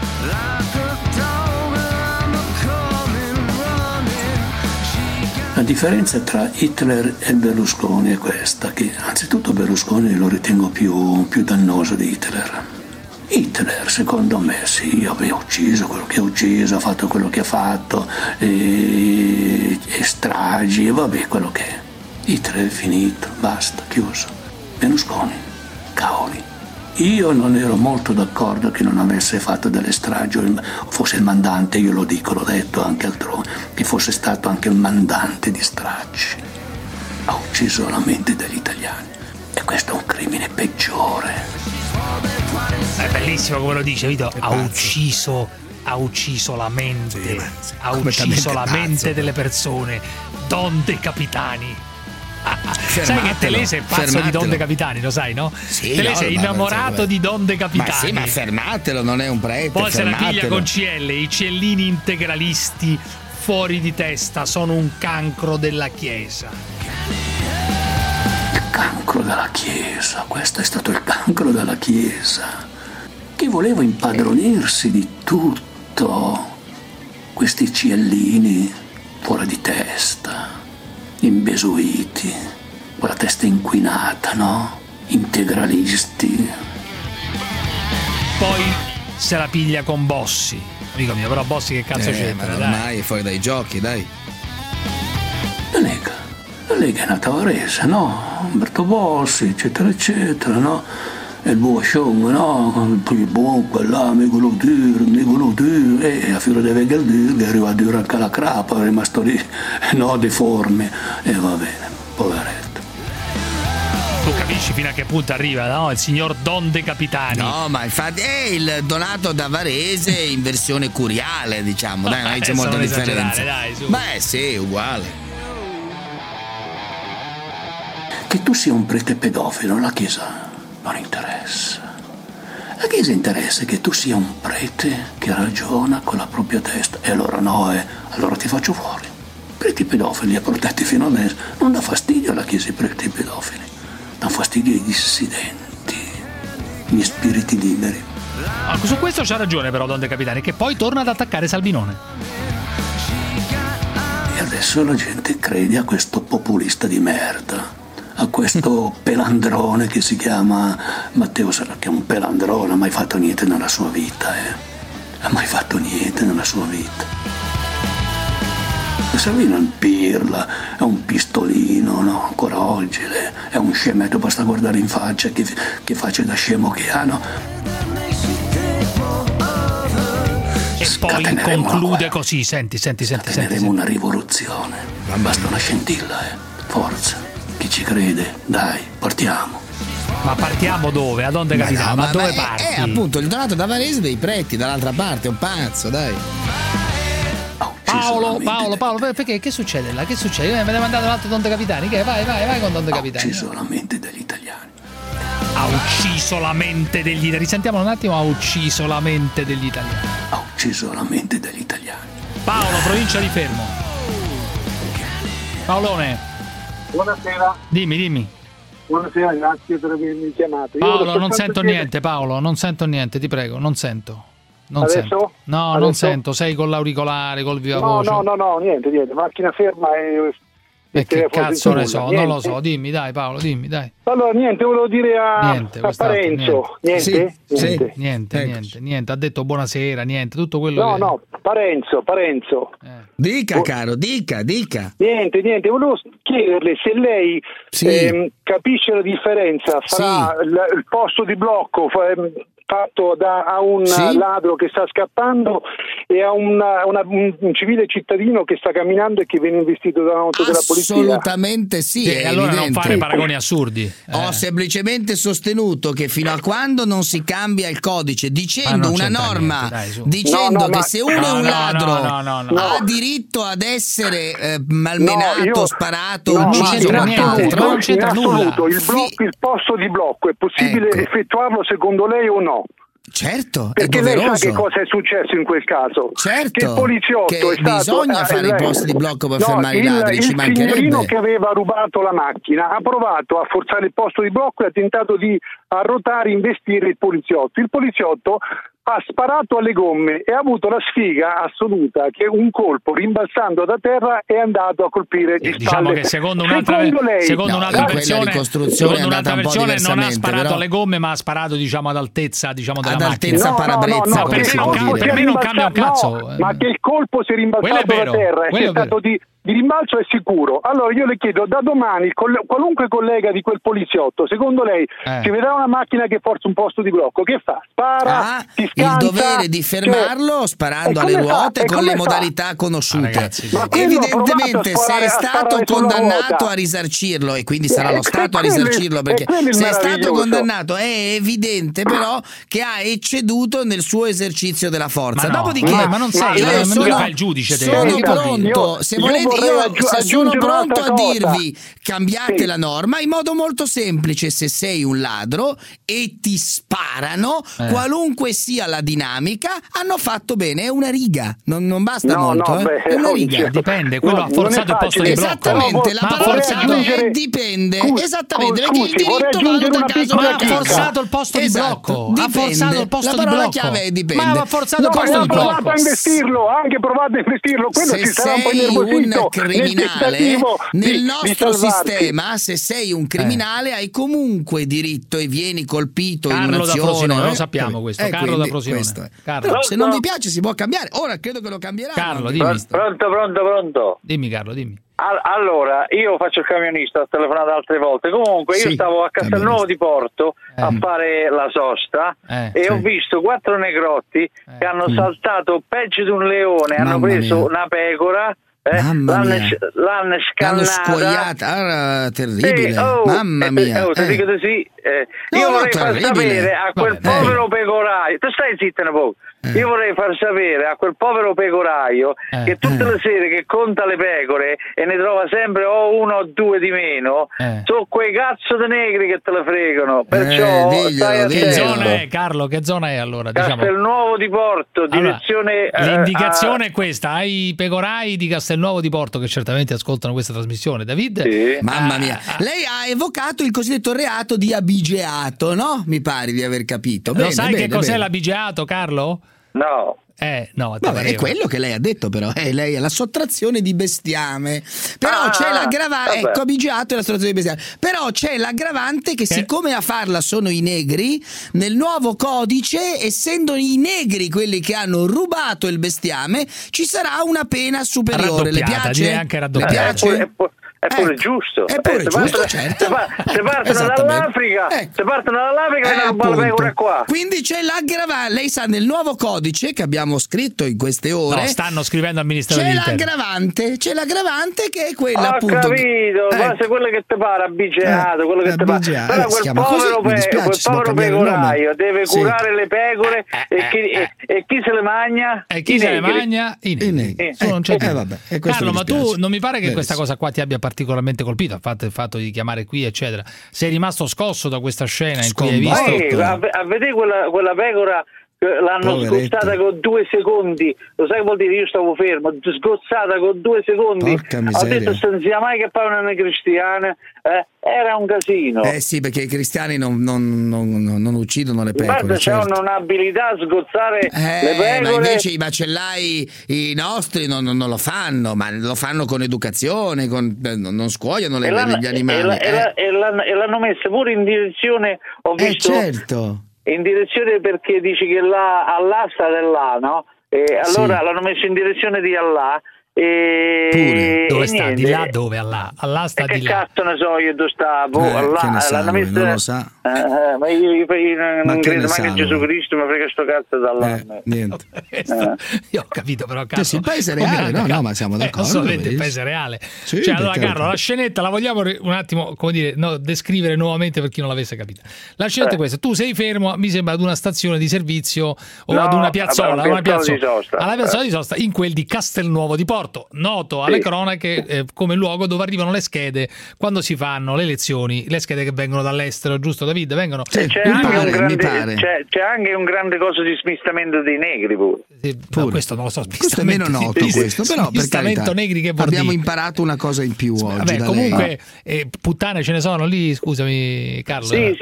La differenza tra Hitler e Berlusconi è questa, che anzitutto Berlusconi lo ritengo più dannoso di Hitler. Hitler, secondo me, sì, aveva ucciso quello che ha ucciso, ha fatto quello che ha fatto, e stragi, e vabbè, quello che è. Hitler è finito, basta, chiuso. Berlusconi, cavoli. Io non ero molto d'accordo che non avesse fatto delle stragi, fosse il mandante, io lo dico, l'ho detto anche altrove, che fosse stato anche il mandante di stragi. Ha ucciso la mente degli italiani e questo è un crimine peggiore. È bellissimo come lo dice, Vito, ha ucciso la mente, ha ucciso la mente delle persone. Don De Capitani. Sai che Telese è pazzo di Don De Capitani, lo sai, no? Sì, Telese è innamorato di Don De Capitani. Ma sì, ma fermatelo, non è un prete. Poi se la piglia con CL, i cellini integralisti fuori di testa sono un cancro della Chiesa. Il cancro della Chiesa, questo è stato il cancro della Chiesa, che voleva impadronirsi di tutto. Questi ciellini fuori di testa, imbesuiti, con la testa inquinata, no? Integralisti. Poi se la piglia con Bossi, amico mio, però Bossi che cazzo c'entra? Ma ormai è fuori dai giochi, dai. La Lega è nata a Varese, no? Umberto Bossi, eccetera, eccetera, no? E il buon show, no? Poi il buon quella, mi volevo dire, e a filo di Vegaldir, che arriva a dire anche la crapa, è rimasto lì, no, deforme, e va bene, poveretto. Tu capisci fino a che punto arriva, no? Il signor Don De Capitani. No, ma infatti è il Donato da Varese in versione curiale, diciamo, dai, non c'è molta differenza. Dai, su. Beh, sì, uguale. Che tu sia un prete pedofilo, la Chiesa non interessa. A chi si interessa che tu sia un prete che ragiona con la propria testa? E allora no, allora ti faccio fuori. Preti pedofili e protetti fino adesso non dà fastidio alla Chiesa i preti pedofili, dà fastidio ai dissidenti, gli spiriti liberi. Su questo c'ha ragione però Don De Capitani, che poi torna ad attaccare Salvinone. E adesso la gente crede a questo populista di merda, a questo pelandrone che si chiama Matteo Salvini, che è un pelandrone, non ha mai fatto niente nella sua vita, ha mai fatto niente nella sua vita. Salvini è un pirla, è un pistolino, no? Ancora oggi è un scemetto, basta guardare in faccia che faccia da scemo che ha, no? E poi conclude così, senti. Scateneremo una rivoluzione, basta una scintilla, forza, chi ci crede, dai, partiamo. Ma partiamo dove? A Don De Capitano, ma dove parti? Appunto, il Donato da Varese dei preti, dall'altra parte, è un pazzo, dai. Paolo, perché? Che succede là? Che succede? Mi avete mandato l'altro Don De Capitani? Che? Vai con Don De Capitani. Ha ucciso la mente degli italiani. Ha ucciso la mente degli italiani. Risentiamolo un attimo, ha ucciso la mente degli italiani. Ha ucciso la mente degli italiani. Paolo, provincia di Fermo. Paolone. Buonasera. Dimmi. Buonasera, grazie per avermi chiamato. Paolo, non sento niente, Paolo, non sento niente, ti prego, non sento. Adesso? Sento. No, Adesso? Non sento, sei con l'auricolare, col viva voce. No, niente, macchina ferma e che cazzo ne so, niente. Non lo so, dimmi dai Paolo, dai. Allora niente, volevo dire a Parenzo, niente, ha detto buonasera, niente, tutto quello No, Parenzo. Dica caro, dica. Niente, volevo chiederle se lei capisce la differenza fra il posto di blocco fatto a un ladro che sta scappando e a un civile cittadino che sta camminando e che viene investito da un'auto della polizia. Assolutamente sì. E allora non fare paragoni assurdi. Ho semplicemente sostenuto che fino a quando non si cambia il codice dicendo una norma dicendo che se uno è un ladro ha diritto ad essere malmenato, sparato, ucciso, non c'entra nulla. Il posto di blocco è possibile effettuarlo secondo lei o no? Certo, perché è lei doveroso. sa che cosa è successo in quel caso? Certo, che il poliziotto che è stato bisogna fare i posti di blocco per fermare i ladri, ci mancherebbe. Il signorino che aveva rubato la macchina ha provato a forzare il posto di blocco e ha tentato di arrotare, investire il poliziotto. Il poliziotto ha sparato alle gomme e ha avuto la sfiga assoluta che un colpo rimbalzando da terra è andato a colpire di diciamo spalle. Che secondo un'altra versione non ha sparato alle gomme ma ha sparato ad altezza della macchina. Altezza parabrezza. No, per me non cambia un cazzo. Ma che il colpo si è rimbalzato da terra e è stato di rimbalzo è sicuro. Allora io le chiedo, da domani qualunque collega di quel poliziotto, secondo lei si vedrà una macchina che forza un posto di blocco, che fa? Spara, si scanta, il dovere di fermarlo sparando alle ruote con le modalità conosciute. Ragazzi, evidentemente se è stato condannato a risarcirlo, e quindi sarà lo Stato a risarcirlo, perché se è stato condannato è evidente però che ha ecceduto nel suo esercizio della forza. Dopodiché ma non sei il giudice, sono pronto, se volete sono pronto a dirvi cambiate la norma in modo molto semplice. Se sei un ladro e ti sparano, qualunque sia la dinamica, hanno fatto bene, è una riga, non basta molto, è una riga. Dipende, quello ha forzato il posto di blocco. Esattamente, la parola chiave dipende. Esattamente, perché il diritto valuta caso ma ha forzato il posto di blocco. Ha forzato il posto di blocco. La chiave dipende. Ma ha forzato il posto di blocco. Ha anche provato a investirlo, quello se si sarà un po' sei un criminale nel nostro sistema, se sei un criminale hai comunque diritto e vieni colpito in un'azione. Lo sappiamo questo. Carlo da Frosinone. Però se non vi piace si può cambiare. Ora credo che lo cambierà. Carlo, dimmi. Pronto. Dimmi Carlo, dimmi. Allora, io faccio il camionista, ho telefonato altre volte. Comunque io stavo a Castelnuovo di Porto a fare la sosta e ho visto 4 negrotti che hanno saltato peggio di un leone, hanno preso una pecora, l'hanno scannata, terribile, mamma mia. Ti dico così, io vorrei far sapere a quel povero pecoraio, tu stai zitto un po'. Io vorrei far sapere a quel povero pecoraio che tutte le sere che conta le pecore e ne trova sempre o uno o due di meno, sono quei cazzo di negri che te le fregano, perciò stai attento. Che zona è, Carlo? Che zona è allora? Castelnuovo di Porto, direzione... l'indicazione è questa, ai pecorai di Castelnuovo di Porto che certamente ascoltano questa trasmissione. David? Sì. Mamma mia. Lei ha evocato il cosiddetto reato di abigeato, no? Mi pare di aver capito. Lo sai che cos'è l'abigeato, Carlo? No. No, vabbè, è quello che lei ha detto, però lei è la sottrazione di bestiame. Però c'è l'aggravante, ecco, abigeato è la sottrazione di bestiame. Però c'è l'aggravante che siccome a farla sono i negri, nel nuovo codice, essendo i negri quelli che hanno rubato il bestiame, ci sarà una pena superiore. Le piace? Anche Le piace? È pure giusto. È pure giusto, certo. Se partono dall'Africa, viene a rubare le pecore qua. Quindi c'è l'aggravante. Lei sa, nel nuovo codice che abbiamo scritto in queste ore, no, stanno scrivendo al Ministero dell'Interno. C'è l'aggravante che è quella, ho appunto. Ho capito, ma se quello che ti pare abigeato, quello che ti pare. Però quel povero pecoraio deve curare le pecore e chi se le magna? E chi se le magna? I negri. Carlo, ma tu non mi pare che questa cosa qua ti abbia particolarmente colpito, a parte il fatto di chiamare qui eccetera. Sei rimasto scosso da questa scena in cui hai visto a vedere quella pecora, l'hanno sgozzata con 2 secondi. Lo sai che vuol dire? Io stavo fermo, sgozzata con 2 secondi. Ho detto non sia mai che poi una cristiana. Era un casino. Sì, perché i cristiani non uccidono le pecore. Certo. Hanno un'abilità a sgozzare le pecore. Ma invece i macellai, i nostri, non lo fanno, ma lo fanno con educazione, non scuoiono gli animali. E l'hanno messa pure in direzione, ho visto. Certo. In direzione, perché dici che Allah sta là, no? E allora l'hanno messo in direzione di Allah. Pure. Dove sta? Di là dove? Allah sta di là. Che cazzo ne so io dove sta? Allah non lo sa. Ma io non credo mai che Gesù Cristo mi frega sto cazzo dall'Allah. Niente. Io ho capito, però cazzo. Il paese reale, no, ma siamo d'accordo. Assolutamente il paese reale. Sì, allora Carlo, la scenetta la vogliamo un attimo, come dire, descrivere nuovamente per chi non l'avesse capita. La scenetta è questa: tu sei fermo, mi sembra, ad una stazione di servizio o ad una piazzola, alla piazzola di sosta, in quel di Castelnuovo di Porto, noto alle cronache come luogo dove arrivano le schede quando si fanno le elezioni, le schede che vengono dall'estero, giusto David? Vengono. C'è anche un grande coso di smistamento dei negri pure. No, questo non lo so. Questo è meno noto, questo, però per carità, negri che abbiamo imparato una cosa in più oggi. Vabbè, comunque puttane ce ne sono lì, scusami Carlo. Sì.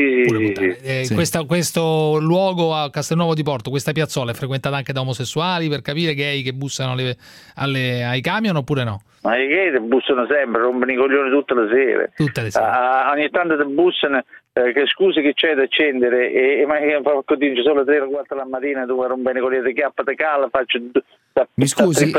Questo luogo a Castelnuovo di Porto, questa piazzola è frequentata anche da omosessuali, per capire, gay che bussano ai camion oppure no? Ma i gay ti bussano sempre, rompono i coglioni tutte le sere. Ogni tanto ti bussano, che scusi che c'è da accendere, ma dice solo 3 o 4 la mattina, tu rompi i coglioni, chiappa, te cala, faccio mi scusi,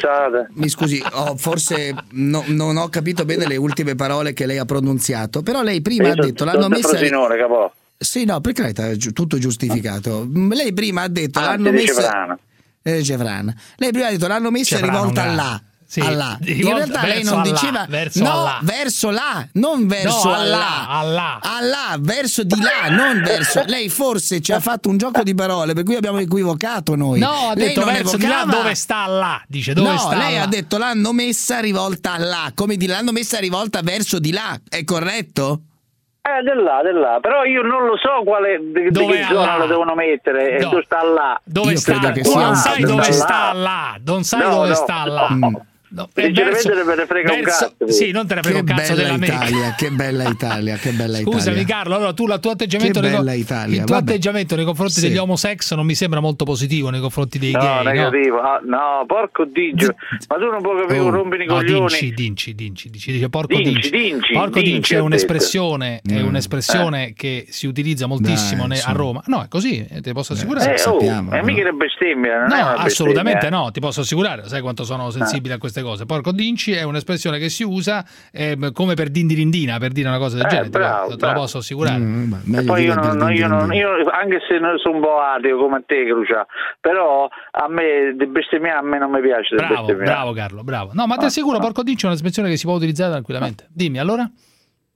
forse non ho capito bene le ultime parole che lei ha pronunziato, però lei prima ha detto l'hanno messa. Sì, no, per carità, tutto giustificato. Lei prima ha detto l'hanno messa. Gefran. Lei prima ha detto l'hanno messa rivolta là. Sì, Allah. In realtà lei non diceva verso là, non verso Allah, verso di là, non verso. Lei forse ci ha fatto un gioco di parole per cui abbiamo equivocato noi. No, ha detto verso di là dove sta Allah, dice dove sta. Lei Allah. Ha detto l'hanno messa rivolta là, come dire l'hanno messa rivolta verso di là, è corretto? Della. Però io non lo so di che zona la devono mettere, dove sta là. Dove sta? Non sai dove sta là, non sai dove sta là. No, sinceramente me ne frega un cazzo. Sì, non te ne frega un cazzo dell'America. Che bella Italia. Scusami Carlo, allora il tuo atteggiamento atteggiamento nei confronti degli homosex non mi sembra molto positivo nei confronti dei gay. Negativo. No, porco Dio. Ma tu non puoi capire, rompi i coglioni. Dinci, dice porco Dinci. Porco Dinci è un'espressione, che si utilizza moltissimo a Roma. No, è così, ti posso assicurare. È mica una bestemmia, no, assolutamente no, ti posso assicurare, sai quanto sono sensibile a queste cose. Porco Dinci è un'espressione che si usa come per dindirindina, per dire una cosa del genere, te lo posso assicurare. E poi io anche se sono un po' ateo come te, Crucia, però a me di bestemmiare a me non mi piace. Bravo Carlo, bravo. No, ma ti assicuro, porco Dinci è un'espressione che si può utilizzare tranquillamente. Dimmi allora.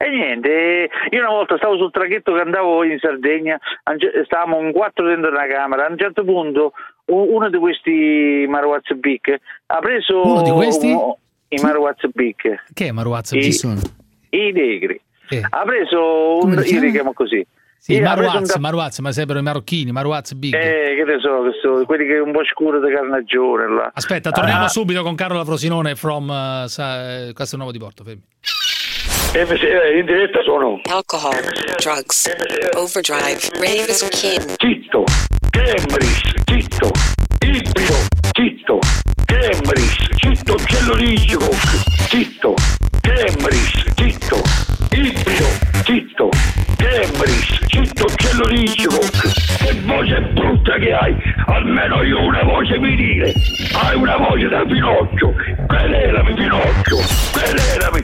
E niente, io una volta stavo sul traghetto che andavo in Sardegna, stavamo in 4 dentro una camera, a un certo punto uno di questi Marwaz Big ha preso... Uno di questi? I Marwaz Big. Che è Marwaz Big? I negri. Ha preso io li chiamo così. Sì, Marwaz, ma sarebbero i marocchini, Marwaz Big. Che ne so, quelli che è un po' scuro di carnagione là. Aspetta, torniamo subito con Carlo da Frosinone from Castelnuovo di Porto, fermi. In diretta sono Alcohol, drugs, overdrive, rave is king. Zitto, Cambridge, zitto, Ibrio, zitto, Cambridge, zitto, uccello di Hitchcock, zitto, Cambridge, zitto, Ibrio, zitto, Cambridge, zitto, uccello di Hitchcock. Che voce brutta che hai, almeno io una voce virile, hai una voce da Pinocchio, quelerami Pinocchio, quelerami,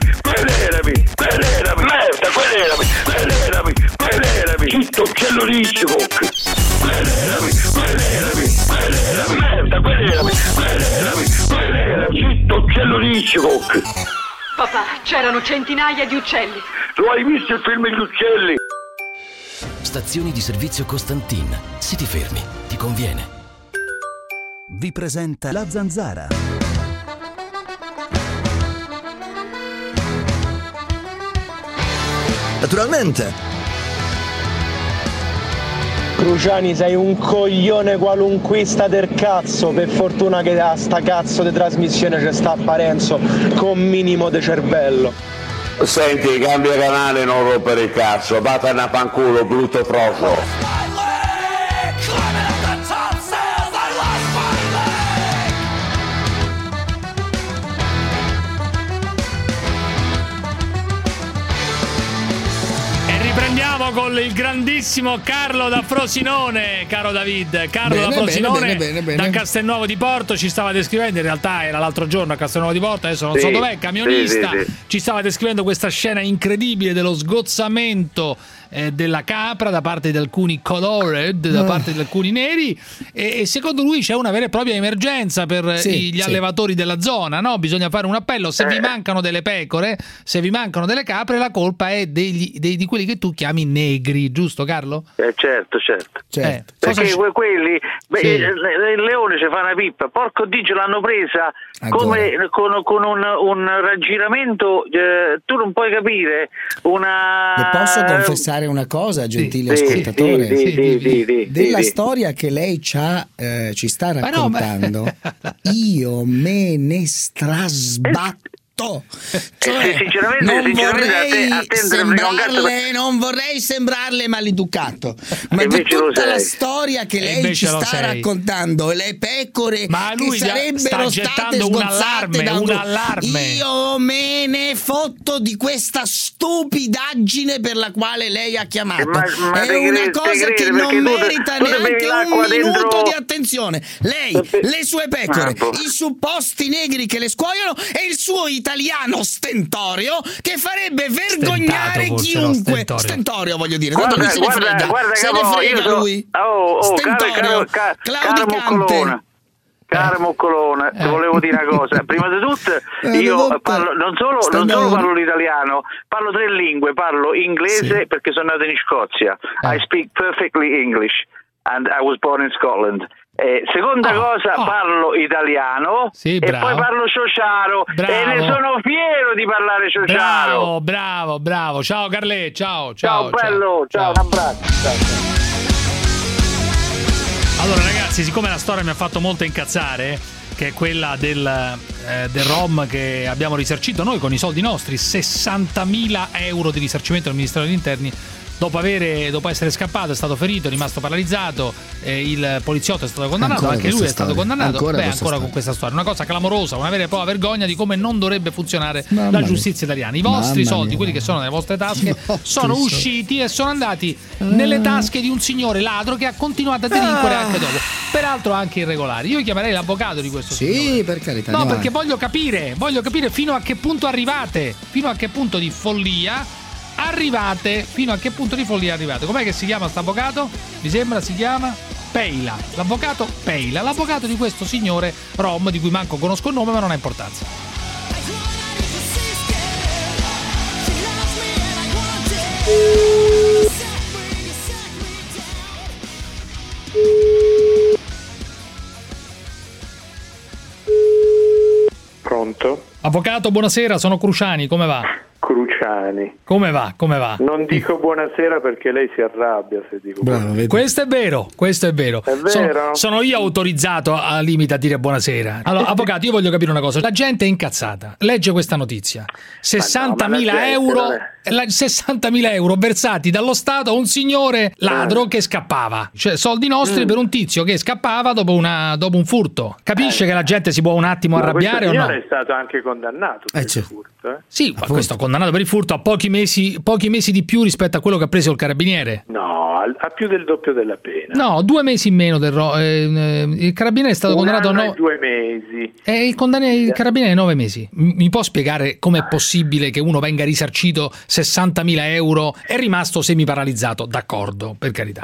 merda, quelerami, zitto, uccello di Hitchcock, quelerami, merda, quelerami, zitto, uccello di Hitchcock. Papà, c'erano centinaia di uccelli. Lo hai visto il film Gli uccelli? Stazioni di servizio Costantin. Se ti fermi, ti conviene. Vi presenta La Zanzara. Naturalmente. Cruciani, sei un coglione qualunquista del cazzo. Per fortuna che a sta cazzo di trasmissione c'è sta Parenzo con minimo di cervello. Senti, cambia canale e non rompere il cazzo, vattene a fanculo, brutto trofeo. Riprendiamo con il grandissimo Carlo da Frosinone, caro David. Carlo da Frosinone, bene. Da Castelnuovo di Porto ci stava descrivendo, in realtà era l'altro giorno a Castelnuovo di Porto, adesso non so dov'è, camionista, ci stava descrivendo questa scena incredibile dello sgozzamento della capra da parte di alcuni colored, da parte di alcuni neri, e secondo lui c'è una vera e propria emergenza per gli allevatori della zona, no? Bisogna fare un appello: se vi mancano delle pecore, se vi mancano delle capre, la colpa è di quelli che tu chiami negri, giusto Carlo? Certo. Perché quelli il leone ci fa una pippa, porco Dio, l'hanno presa come con un raggiramento, tu non puoi capire Le posso confessare una cosa, gentile ascoltatore? Della storia che lei ci sta raccontando, io me ne strasbatto. Cioè, non vorrei sembrarle maleducato, ma di tutta la storia che lei ci sta raccontando, le pecore che sarebbero state sgozzate da un allarme, io me ne fotto di questa stupidaggine per la quale lei ha chiamato. È una cosa che non merita neanche un minuto di attenzione. Lei, le sue pecore, i supposti negri che le scuoiono e il suo italiano stentorio che farebbe vergognare chiunque. Stentorio voglio dire, guarda, se ne frega lui. Stentorio, claudicante. Cara Moccolona, ti volevo dire una cosa. Prima di tutto, io parlo, non solo parlo l'italiano, parlo 3 lingue, parlo inglese perché sono nato in Scozia. I speak perfectly English and I was born in Scotland. Seconda cosa, parlo italiano e poi parlo ciociaro e ne sono fiero di parlare ciociaro. Bravo. Ciao Carle, ciao bello, ciao. Un abbraccio. Allora ragazzi, siccome la storia mi ha fatto molto incazzare, che è quella del rom che abbiamo risarcito noi con i soldi nostri, 60.000 euro di risarcimento del Ministero degli Interni. Dopo essere scappato, è stato ferito, è rimasto paralizzato, il poliziotto è stato condannato, ancora anche lui è stato condannato, ancora con questa storia. Una cosa clamorosa, una vera e propria vergogna di come non dovrebbe funzionare la giustizia italiana. I vostri soldi, quelli che sono nelle vostre tasche, sono usciti e sono andati nelle tasche di un signore ladro che ha continuato a delinquere anche dopo, peraltro anche irregolari. Io chiamerei l'avvocato di questo signore. Per carità. No, perché voglio capire fino a che punto arrivate, fino a che punto di follia arrivate. Com'è che si chiama sto avvocato? Mi sembra si chiama Peila, l'avvocato Peila, l'avvocato di questo signore rom di cui manco conosco il nome, ma non ha importanza. Pronto? Avvocato, buonasera, sono Cruciani, come va? Cruciani. Come va? Non dico buonasera perché lei si arrabbia se dico buonasera. Questo è vero. È vero? Sono io autorizzato al limite a dire buonasera. Allora, avvocato, io voglio capire una cosa. La gente è incazzata. Legge questa notizia. 60.000 euro versati dallo Stato a un signore ladro che scappava. Cioè, soldi nostri per un tizio che scappava dopo un furto. Capisce che la gente si può un attimo arrabbiare o no? Il signore è stato anche condannato per il furto. Sì, ma questo condannato per il furto a pochi mesi di più rispetto a quello che ha preso il carabiniere. No, a più del doppio della pena. No, 2 mesi in meno il carabiniere è stato condannato a 2 mesi. Il carabiniere 9 mesi. Mi può spiegare com'è possibile che uno venga risarcito 60.000 euro? È rimasto semiparalizzato, d'accordo, per carità.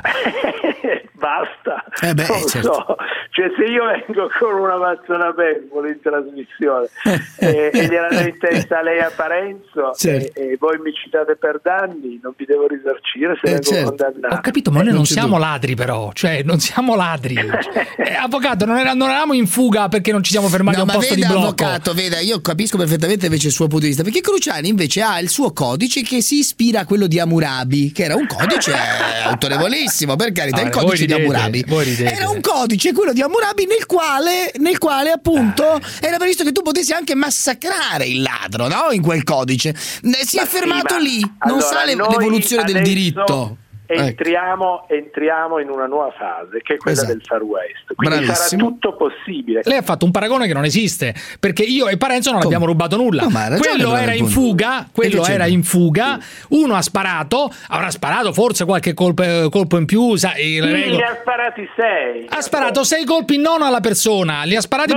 Basta. So. Cioè, se io vengo con una mazzona bembola in trasmissione e gliela dai in testa a lei a Parenzo e voi mi citate per danni, non vi devo risarcire se vengo condannato. Ho capito, ma noi non siamo ladri, però, cioè non siamo ladri. Avvocato, non eravamo in fuga perché non ci siamo fermati a un posto di blocco. Avvocato, veda, io capisco perfettamente invece il suo punto di vista, perché Cruciani invece ha il suo codice che si ispira a quello di Hammurabi, che era un codice autorevolissimo, per carità, il codice di Hammurabi. Era un codice, quello di Hammurabi, nel quale appunto era previsto che tu potessi anche massacrare il ladro, no? In quel codice. Si è fermato lì, non sa l'evoluzione del diritto. Entriamo in una nuova fase che è quella del Far West, quindi sarà tutto possibile. Lei ha fatto un paragone che non esiste, perché io e Parenzo non abbiamo rubato nulla. Quello era in fuga, uno ha sparato, avrà sparato forse qualche colpo in più, sai, ne ha sparati 6. Ha sparato 6 colpi non alla persona, li ha sparati no,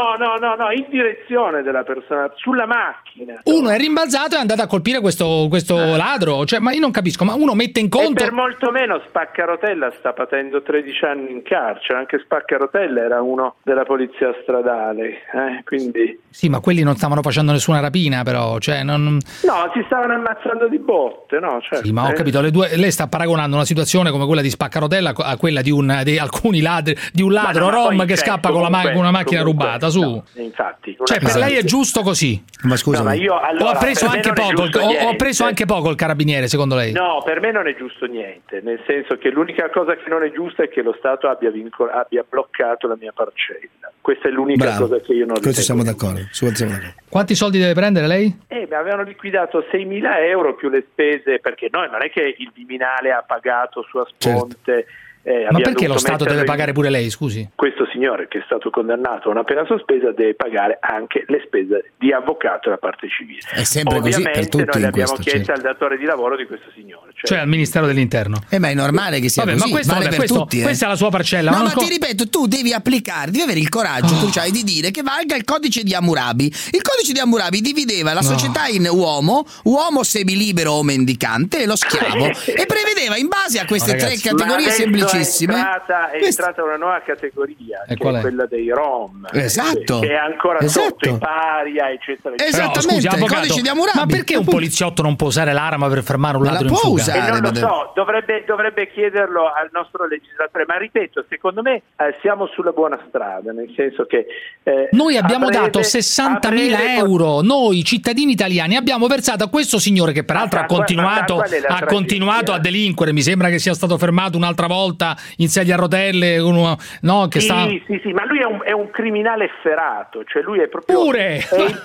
in direzione della persona, sulla macchina. Uno è rimbalzato e è andato a colpire questo ladro, cioè, ma io non capisco, ma uno mette in conto. Per molto meno Spaccarotella sta patendo 13 anni in carcere, anche Spaccarotella era uno della polizia stradale, quindi... Sì, ma quelli non stavano facendo nessuna rapina, però, cioè non... No, si stavano ammazzando di botte, no? Certo. Sì, ma ho capito, lei sta paragonando una situazione come quella di Spaccarotella a quella di alcuni ladri, di un ladro rom che scappa con una macchina rubata, su. No, infatti. Cioè, per lei è giusto così? Ma scusa, ho preso anche poco il carabiniere, secondo lei? No, per me non è giusto niente, nel senso che l'unica cosa che non è giusta è che lo Stato abbia bloccato la mia parcella. Questa è l'unica cosa che io non ritengo. Questo siamo d'accordo. Quanti soldi deve prendere lei? Mi avevano liquidato 6.000 euro più le spese, perché non è che il Viminale ha pagato sua sponte. Ma perché lo Stato deve pagare pure lei, scusi? Questo signore che è stato condannato a una pena sospesa deve pagare anche le spese di avvocato e la parte civile. È sempre così per tutti. Noi le abbiamo chiesto al datore di lavoro di questo signore, cioè al Ministero dell'Interno. Ma è normale che sia così. Ma questo, vale per tutti. Questa è la sua parcella. No, ma ti ripeto, tu devi applicare, devi avere il coraggio, di dire che valga il codice di Hammurabi. Il codice di Hammurabi divideva la società in uomo semilibero o mendicante e lo schiavo e prevedeva in base a queste 3 categorie semplicissime. È entrata una nuova categoria, che è quella dei Rom, esatto, che è ancora sotto i paria, eccetera. Esattamente, scusi, il codice di Hammurabi. Ma perché un poliziotto non può usare l'arma per fermare un ladro in fuga? Non lo so, dovrebbe chiederlo al nostro legislatore, ma ripeto, secondo me siamo sulla buona strada, nel senso che noi abbiamo dato 60.000 euro, noi cittadini italiani abbiamo versato a questo signore che peraltro ha continuato a delinquere, mi sembra che sia stato fermato un'altra volta in sedia a rotelle, sì, ma lui è un criminale efferato, cioè lui è proprio è il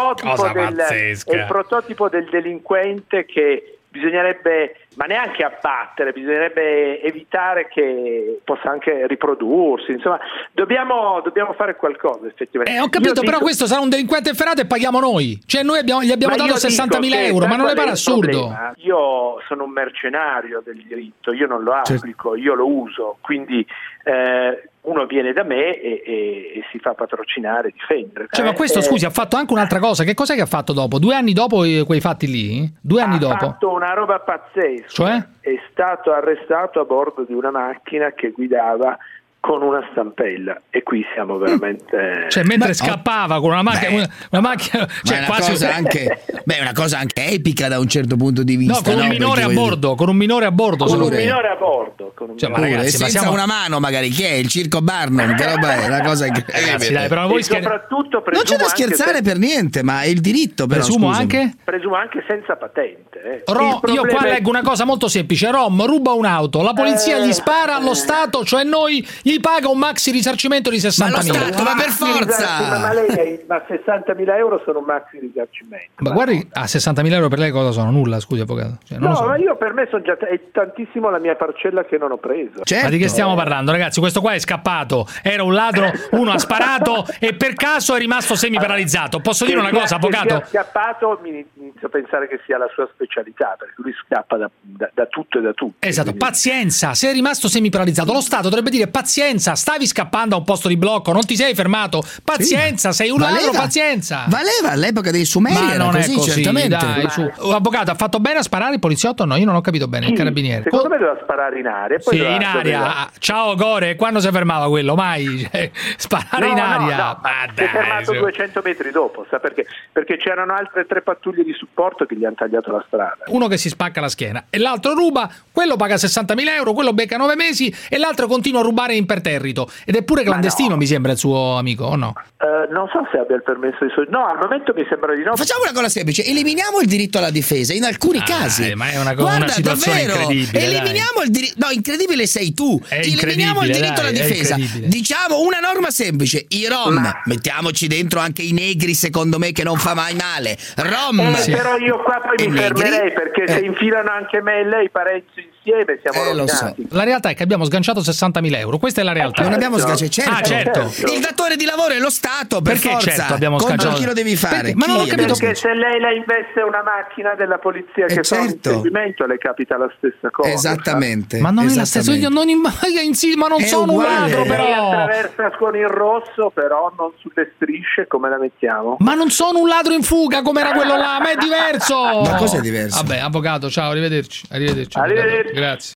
prototipo del delinquente che bisognerebbe, ma neanche abbattere, bisognerebbe evitare che possa anche riprodursi, insomma dobbiamo fare qualcosa effettivamente. Ho capito, però questo sarà un delinquente efferato e paghiamo noi, cioè noi gli abbiamo dato 60.000 euro, ma non le pare assurdo? Io sono un mercenario del diritto, io non lo applico, io lo uso, quindi uno viene da me e si fa patrocinare, difendere. Cioè, ma questo, scusi, ha fatto anche un'altra cosa. Che cos'è che ha fatto dopo? 2 anni dopo quei fatti lì? 2 anni dopo? Ha fatto una roba pazzesca. Cioè? È stato arrestato a bordo di una macchina che guidava con una stampella, e qui siamo veramente cioè mentre scappava con una macchina cioè è quasi una cosa anche epica da un certo punto di vista, con un minore a bordo cioè, ma ragazzi, senza una mano magari, che è il circo Barnum, che roba è, una cosa ragazzi, dai, però voi soprattutto non c'è da scherzare per niente, ma è il diritto, però presumo anche senza patente. Io qua leggo una cosa molto semplice: Rom ruba un'auto, la polizia gli spara, allo Stato, cioè noi gli paga un maxi risarcimento di 60.000. Ma per forza! Ma lei, ma 60.000 euro sono un maxi risarcimento. Ma guardi, a 60.000 euro per lei cosa sono? Nulla, scusi avvocato. Cioè, non no, lo so. Ma io per me sono già è tantissimo la mia parcella che non ho preso. Certo. Ma di che stiamo parlando, ragazzi? Questo qua è scappato, era un ladro, uno ha sparato e per caso è rimasto semi-paralizzato. Posso dire una cosa, avvocato? Che sia scappato, mi inizio a pensare che sia la sua specialità, perché lui scappa da tutto e da tutto. Esatto, quindi... pazienza, sei rimasto semi-paralizzato. Lo Stato dovrebbe dire pazienza, stavi scappando a un posto di blocco, non ti sei fermato. Pazienza, sei un ladro, pazienza. Valeva all'epoca dei Sumeri, ma era non così, è così, certamente. Dai, su. Avvocato, ha fatto bene a sparare il poliziotto o no? Io non ho capito bene, il carabiniere. Secondo me doveva sparare in aria. Poi sì, in aria. Ciao Gore, quando si fermava quello? Mai. Sparare in aria. No. Si è fermato 200 metri dopo, sa perché? Perché c'erano altre 3 pattuglie di supporto che gli hanno tagliato la strada. Uno che si spacca la schiena e l'altro ruba, quello paga 60.000 euro, quello becca 9 mesi e l'altro continua a rubare imperterrito. Ed è pure clandestino, mi sembra, il suo amico, o no? Non so se abbia il permesso di No, al momento mi sembra di no. Facciamo una cosa semplice, eliminiamo il diritto alla difesa in alcuni casi. Ma è una situazione davvero, incredibile. Eliminiamo il diritto. No, incredibile sei tu. Eliminiamo il diritto alla difesa. Diciamo una norma semplice: i rom, mettiamoci dentro anche i negri, secondo me, che non fa mai male. Rom. Però io qua poi mi fermerei, perché se infilano anche me e lei Parenzo insieme siamo rovinati. La realtà è che abbiamo sganciato 60.000 euro. Questa è la realtà. Non abbiamo sganciato, certo. Il datore di lavoro è lo Stato, per perché forza. Certo, abbiamo sganciato. Chi lo devi fare? Ma non ho capito. Perché se lei la investe una macchina della polizia che fa un inseguimento, le capita la stessa cosa. Esattamente. Ma non è la stessa. Io non ma non sono un ladro, però. Lei attraversa con il rosso, però non sulle strisce, come la mettiamo? Ma non sono un ladro in fuga come era quello là, ma è diverso. Ma cosa è diverso? Vabbè, avvocato, ciao, arrivederci. Grazie.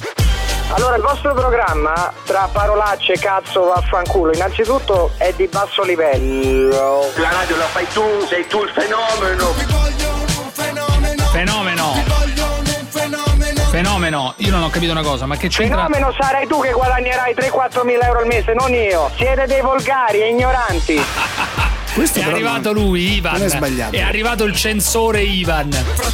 Allora, il vostro programma, tra parolacce, cazzo, vaffanculo, innanzitutto è di basso livello. La radio la fai tu, sei tu il fenomeno. Fenomeno, io non ho capito una cosa, ma che c'entra? Fenomeno sarai tu che guadagnerai 3-4 mila euro al mese, non io. Siete dei volgari e ignoranti. È arrivato lui, Ivan. Non è sbagliato. È arrivato il censore Ivan.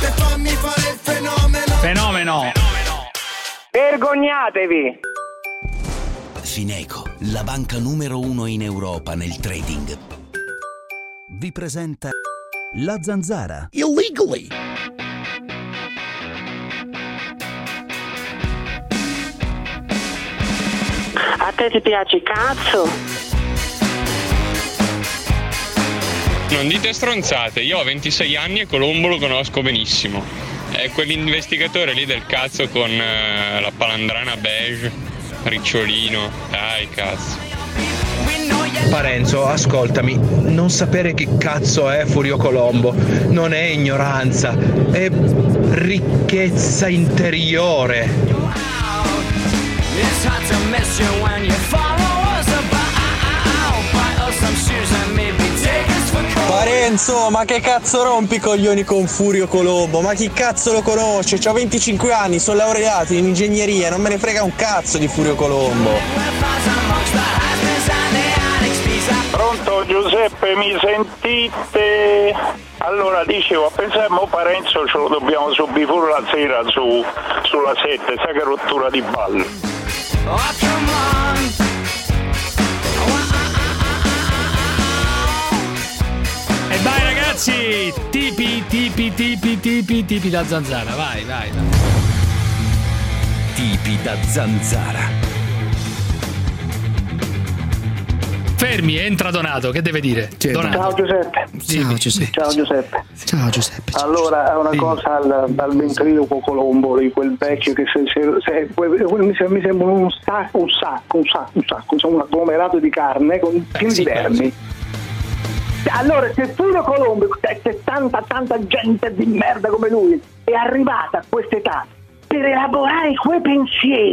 Fenomeno. Vergognatevi! Fineco, la banca numero 1 in Europa nel trading, vi presenta La Zanzara. Illegally. A te ti piace cazzo? Non dite stronzate, io ho 26 anni e Colombo lo conosco benissimo. È quell'investigatore lì del cazzo con la palandrana beige, ricciolino, dai cazzo. Parenzo, ascoltami, non sapere che cazzo è Furio Colombo non è ignoranza, è ricchezza interiore. Parenzo, ma che cazzo rompi i coglioni con Furio Colombo? Ma chi cazzo lo conosce? C'ho 25 anni, sono laureato in ingegneria, non me ne frega un cazzo di Furio Colombo. Pronto Giuseppe, mi sentite? Allora dicevo, pensiamo Parenzo ce lo dobbiamo subire pure la sera sulla 7, sai che rottura di balle. E vai ragazzi, tipi da zanzara, vai. Tipi da zanzara. Fermi, entra Donato, che deve dire? Donato. Ciao Giuseppe. Ciao Giuseppe. Allora, è una cosa al ventriloquo Colombo, di quel vecchio che mi sembra un sacco, insomma, un agglomerato di carne con pieni di vermi. Allora, se Furio Colombo, c'è tanta gente di merda come lui, è arrivata a quest'età per elaborare quei pensieri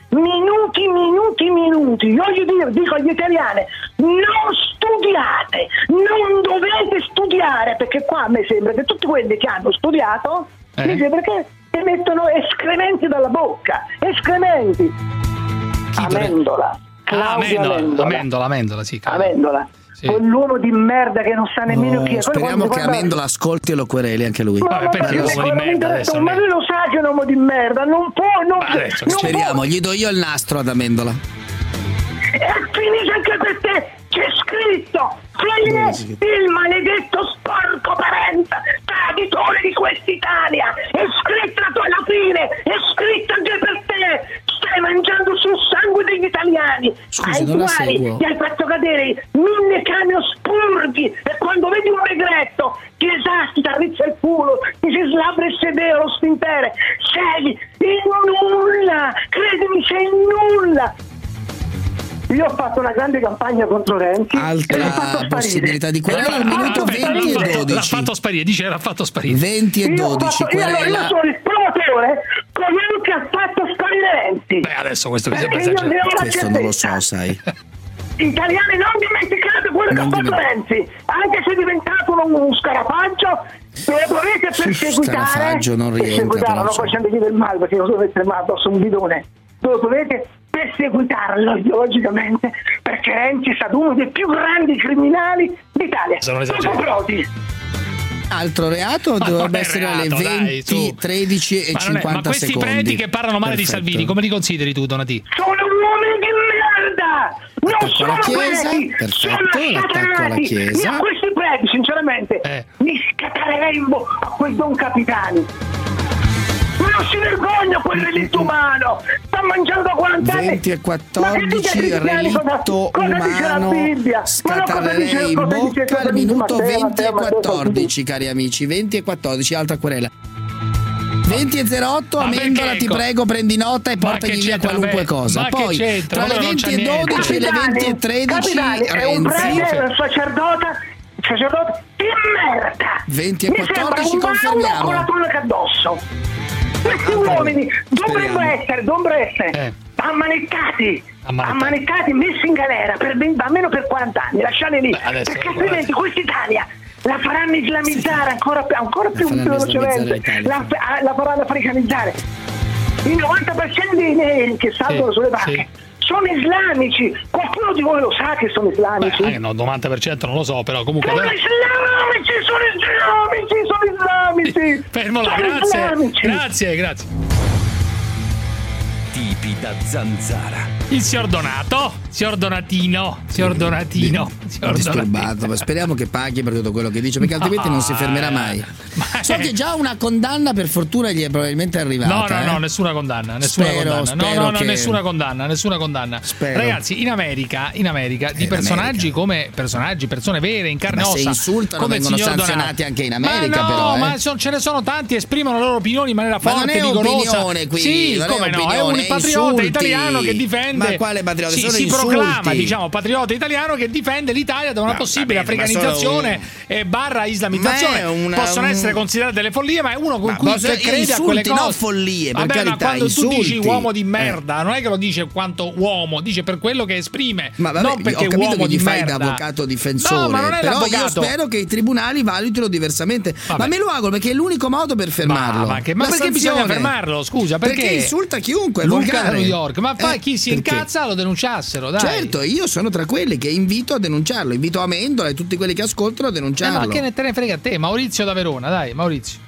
minuti. Io dico agli italiani, non studiate, non dovete studiare, perché qua a me sembra che tutti quelli che hanno studiato mi sembra che mettono escrementi dalla bocca, escrementi. Amendola, Claudio Amendola, sì. Amendola. Sì. Quell'uomo di merda che non sa nemmeno chi è. Speriamo che Amendola ascolti e lo quereli anche lui. Ma lui lo sa che è un uomo di merda, non può. Speriamo, gli do io il nastro ad Amendola. E finita anche per te, c'è scritto fine il maledetto sporco parente traditore di quest'Italia, è scritto alla fine, è scritto anche per te. Stai mangiando sul sangue degli italiani, ai quali ti hai fatto cadere 1000 camion spurghi, e quando vedi un negretto ti esasti, ti arrizza il culo, ti si slabra il sedere, lo sfintere, sei in nulla, credimi, sei in nulla. Io ho fatto una grande campagna contro Renzi. Altra possibilità di querela al minuto 20 e 12. L'ha fatto sparire, l'ha fatto sparire. 20 e 12. Io sono il promotore, colui che ha fatto sparire Renzi. Beh, adesso questo mi sembra questo non lo so, sai. Italiani, non dimenticate quello che ha fatto Renzi, anche se è diventato uno scarafaggio, lo dovete perseguitare. Scarafaggio non rientra, non facendo dire il male, perché non dovete mettere addosso un bidone. Lo dovete perseguitarlo ideologicamente, perché Renzi è stato uno dei più grandi criminali d'Italia. Altro reato dovrebbe essere alle 20, 13 e 50 ma questi secondi. preti che parlano male di Salvini, come li consideri tu, Donati? Sono uomini di merda! Non sono preti! L'attacco alla Chiesa. Io a questi preti, sinceramente, mi scatarei a quei Don Capitani. Non si vergogna quel relitto umano, sta mangiando da 40 anni. 20 e 14, relitto umano, scatarei in bocca al minuto 20 e 14, cari amici, 20 e 14, altra querela. 20 e 08, Amendola, ti prego, prendi nota e portagli via qualunque cosa. Poi tra le 20 e 12 e le 20 e 13 è un prete, un sacerdote di merda. 20 e 14 confermiamo. Con la tonaca addosso. Questi uomini dovrebbero essere ammanettati, messi in galera almeno per 40 anni, lasciali lì, perché altrimenti quest'Italia la faranno islamizzare ancora più velocemente, la faranno africanizzare. Il 90% dei neri che salgono sulle barche sono islamici. Qualcuno di voi lo sa che sono islamici? No, 90% non lo so, però comunque sono islamici. Fermola, grazie. Tipi da zanzara. Il signor Donatino. Disturbato, ma speriamo che paghi per tutto quello che dice, perché altrimenti non si fermerà mai. So che già una condanna per fortuna gli è probabilmente arrivata. No, nessuna condanna. Spero nessuna condanna. Spero. Ragazzi, in America di personaggi come persone vere, in carne e ossa, se insultano come vengono sanzionati anche in America, ma ce ne sono tanti, esprimono le loro opinioni in maniera forte, vigorosa. Qui, sì, come no, è un patriota italiano che difende. Ma quale patriota? Si proclama, patriota italiano che difende l'Italia da una possibile africanizzazione barra islamizzazione. Possono essere considerate delle follie, ma è uno con cui crede a quelle cose. No, follie, per carità, ma quando insulti. tu dici uomo di merda, non è che lo dice quanto uomo, dice per quello che esprime, non perché ho capito uomo che gli di fai merda. da avvocato difensore, no, ma non è però l'avvocato. Io spero che i tribunali valutino diversamente. Ma me lo auguro, perché è l'unico modo per fermarlo. Ma perché bisogna fermarlo? Scusa, perché insulta chiunque, è Luca volgare. New York, ma poi chi si incazza lo denunciassero, dai. Certo, io sono tra quelli che invito a denunciarlo, invito Amendola e tutti quelli che ascoltano a denunciarlo. Ma che ne te ne frega a te, Maurizio da Verona, dai, Maurizio.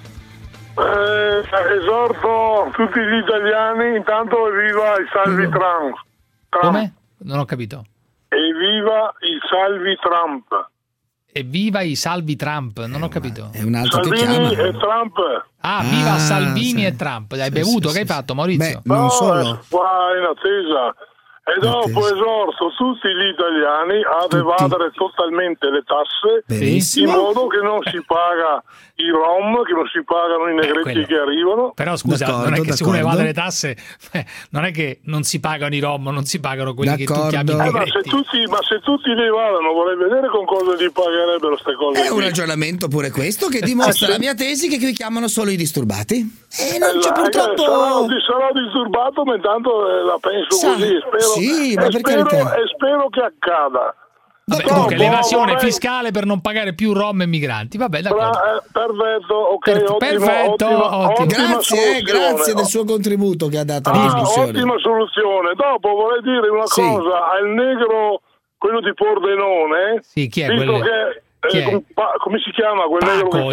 Esorto tutti gli italiani, intanto evviva i salvi Trump. Come? Non ho capito. Evviva i salvi Trump. Evviva i salvi Trump, non ho capito. È un altro Salvini che chiama. e Trump. Viva Salvini e Trump. Hai bevuto? Che hai fatto, Maurizio? Non solo. Qua in attesa. E dopo esorto tutti gli italiani ad evadere totalmente le tasse, in modo che non si paga i rom, che non si pagano i negretti che arrivano. Però scusa, non è che se uno evade le tasse, non è che non si pagano i rom, non si pagano quelli che tu chiami negretti. Ma se tutti li evadano, vorrei vedere con cosa li pagherebbero queste cose. È un ragionamento pure questo che dimostra la mia tesi che qui chiamano solo i disturbati. E non c'è purtroppo... Sarò disturbato, ma intanto la penso così. Spero che accada. Vabbè, comunque l'evasione fiscale per non pagare più rom e migranti. Vabbè, d'accordo. Perfetto, ok, ottimo. Grazie del suo contributo che ha dato alla discussione. Ottima soluzione. Dopo vorrei dire una cosa al negro, quello di Pordenone. Sì, chi è visto quello? Come si chiama quel negro che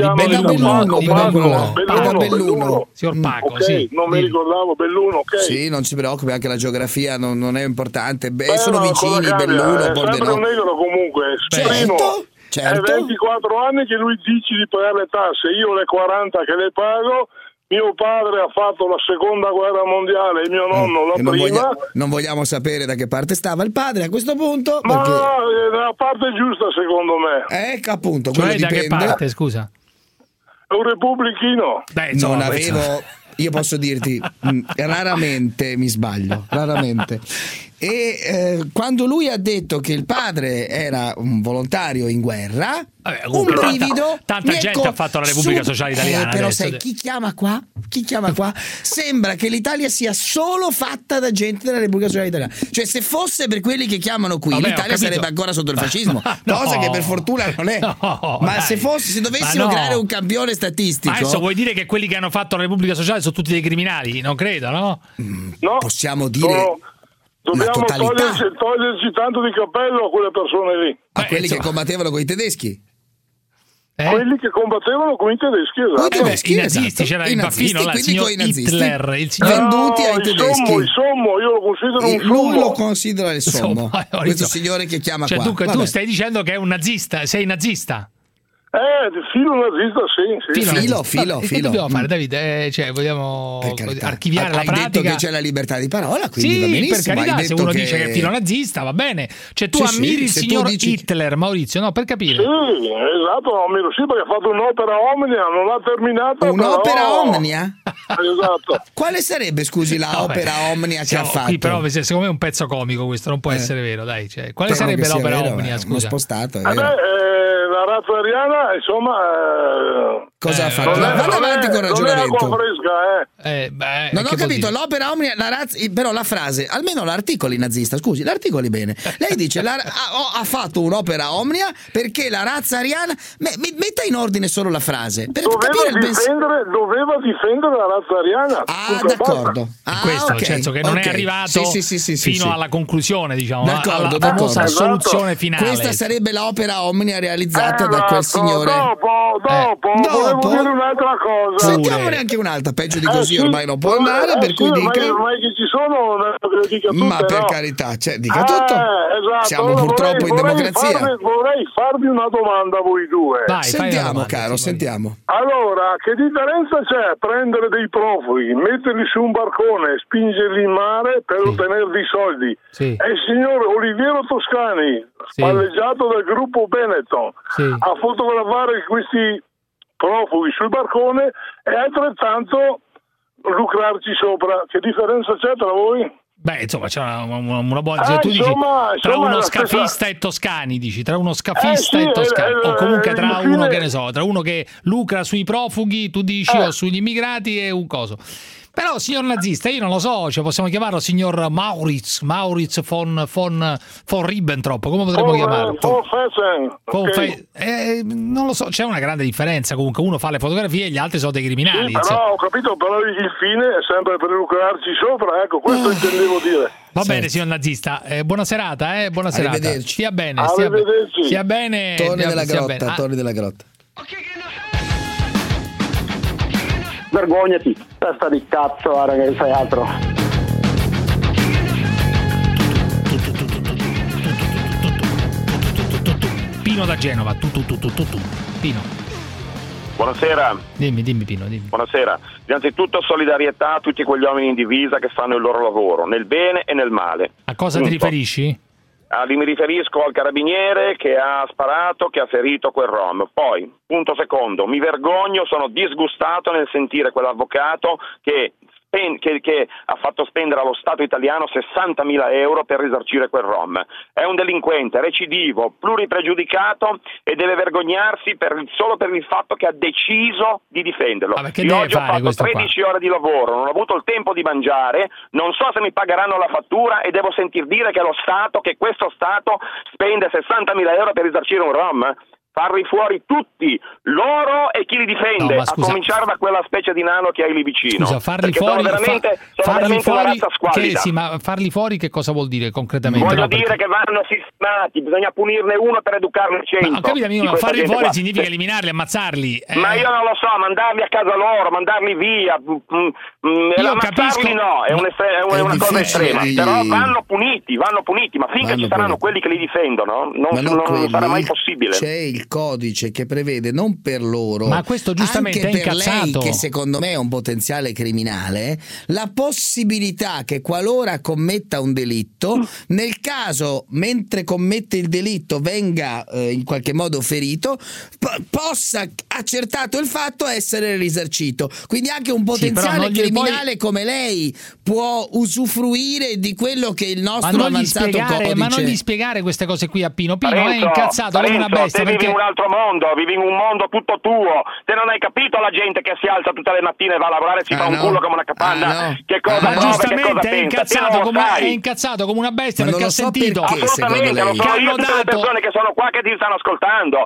Belluno. Signor Paco, okay, non mi ricordavo. Belluno, ok. Sì, non si preoccupi, anche la geografia non è importante. Sono vicini, Belluno, è sempre un negro comunque. Certo. È 24 anni che lui dice di pagare le tasse, io le 40 che le pago. Mio padre ha fatto la seconda guerra mondiale e mio nonno la prima. Non vogliamo sapere da che parte stava il padre a questo punto. Ma nella parte giusta, secondo me. Ecco, appunto. Cioè, da che parte, scusa? È un repubblichino. Non avevo... Io posso dirti, raramente mi sbaglio, raramente. E quando lui ha detto che il padre era un volontario in guerra, un brivido. Tanta gente ha fatto la Repubblica Sociale Italiana. Però adesso. sai chi chiama qua? Sembra che l'Italia sia solo fatta da gente della Repubblica Sociale Italiana. Cioè, se fosse per quelli che chiamano qui, l'Italia sarebbe ancora sotto il fascismo, cosa che per fortuna non è. Ma se dovessimo creare un campione statistico. Ma adesso vuoi dire che quelli che hanno fatto la Repubblica Sociale sono tutti dei criminali? Non credo, no? No, possiamo dire. Dobbiamo toglierci tanto di cappello a quelle persone lì. A quelli che combattevano con i tedeschi? Quelli che combattevano con i tedeschi, esatto. I nazisti, c'era il baffino, il signor Hitler, il signor... venduti ai tedeschi. Il sommo, io lo considero un sommo. Lui lo considera il sommo. Questo signore che chiama qua. Dunque tu stai dicendo che è un nazista, sei nazista? Filo nazista, sì. Filo. Che dobbiamo fare, Davide? Vogliamo archiviare la pratica? Hai detto che c'è la libertà di parola, quindi va benissimo. Per carità, se uno dice che è filo nazista, va bene. Cioè tu ammiri il signor Hitler, Maurizio, no? Per capire. Sì, esatto, lo ammiro, perché ha fatto un'opera omnia, non l'ha terminata. Un'opera omnia? Esatto. Quale sarebbe, scusi, opera omnia che ha fatto? Qui però secondo me è un pezzo comico, questo non può essere vero, dai. Quale sarebbe l'opera omnia, scusa? Uno spostato, la razza ariana, insomma, cosa ha fatto? Vado avanti con il ragionamento. Non è acqua fresca, non ho capito, l'opera omnia, però la frase, almeno l'articolo nazista, scusi, l'articolo bene. Lei dice ha fatto un'opera omnia perché la razza ariana, metta in ordine solo la frase. Doveva difendere la razza ariana. D'accordo. Questo, nel senso che non è arrivato fino alla conclusione, diciamo, alla famosa soluzione finale. Questa sarebbe l'opera omnia realizzata da quel signore. Dopo volevo dire un'altra cosa. Sentiamone anche un'altra, peggio di così ormai non può andare, per cui dica. Ormai che ci sono, lo dica tutto. Ma per carità, dica tutto. Esatto. Siamo purtroppo in democrazia. Vorrei farvi una domanda a voi due. Vai, sentiamo, caro, sentiamo. Allora, che differenza c'è prendere dei profughi, metterli su un barcone, spingerli in mare per ottenere dei soldi? E il signor Oliviero Toscani, spalleggiato dal gruppo Benetton, a fotografare questi profughi sul barcone e altrettanto lucrarci sopra. Che differenza c'è tra voi? Insomma, c'è una buona. Tu dici tra uno scafista e Toscani, dici tra uno scafista e Toscani, o comunque tra uno, che ne so, tra uno che lucra sui profughi, tu dici, o sugli immigrati, e un coso. Però, signor nazista, io non lo so, possiamo chiamarlo signor Maurits von Ribbentrop, come potremmo chiamarlo? Non lo so, c'è una grande differenza, comunque uno fa le fotografie e gli altri sono dei criminali. Però ho capito, però il fine è sempre per lucrarci sopra, ecco, questo intendevo dire. Va bene, signor nazista, buona serata, buona serata. Arrivederci. Stia bene, Arrivederci. stia bene. Torni della grotta. Vergognati, testa di cazzo, che fai altro. Pino da Genova, Pino. Buonasera. Dimmi Pino, dimmi. Buonasera. Innanzitutto solidarietà a tutti quegli uomini in divisa che fanno il loro lavoro, nel bene e nel male. A cosa ti riferisci? Mi riferisco al carabiniere che ha sparato, che ha ferito quel rom. Poi, punto secondo, mi vergogno, sono disgustato nel sentire quell'avvocato che ha fatto spendere allo Stato italiano 60.000 euro per risarcire quel rom. È un delinquente recidivo, pluripregiudicato e deve vergognarsi solo per il fatto che ha deciso di difenderlo. Io oggi ho fatto 13 ore di lavoro, non ho avuto il tempo di mangiare, non so se mi pagheranno la fattura e devo sentir dire che questo Stato spende 60.000 euro per risarcire un rom. Farli fuori tutti, loro e chi li difende, a cominciare da quella specie di nano che hai lì vicino. Scusa, farli fuori, sono veramente una razza squallida. Sì, ma farli fuori che cosa vuol dire concretamente? Voglio dire che vanno sistemati, bisogna punirne uno per educarne 100. Ma ho capito, ma farli fuori significa eliminarli, ammazzarli. Ma io non lo so, mandarli a casa loro, mandarli via, ammazzarli no, è una cosa estrema. Però vanno puniti, ma finché ci saranno quelli che li difendono, non sarà mai possibile. C'è il codice che prevede non per loro, ma questo giustamente anche è per incazzato. lei, che secondo me è un potenziale criminale, la possibilità che qualora commetta un delitto, nel caso mentre commette il delitto venga in qualche modo ferito, possa, accertato il fatto, essere risarcito. Quindi anche un potenziale criminale come lei può usufruire di quello che il nostro avanzato codice. Ma non gli spiegare queste cose qui a Pino è incazzato come una bestia, perché un altro mondo, vivi in un mondo tutto tuo. Se non hai capito la gente che si alza tutte le mattine e va a lavorare, si fa un culo come una capanna, che cosa prova, giustamente che cosa è incazzato come una bestia, perché ha sentito assolutamente, lo so io, tutte le persone che sono qua che ti stanno ascoltando.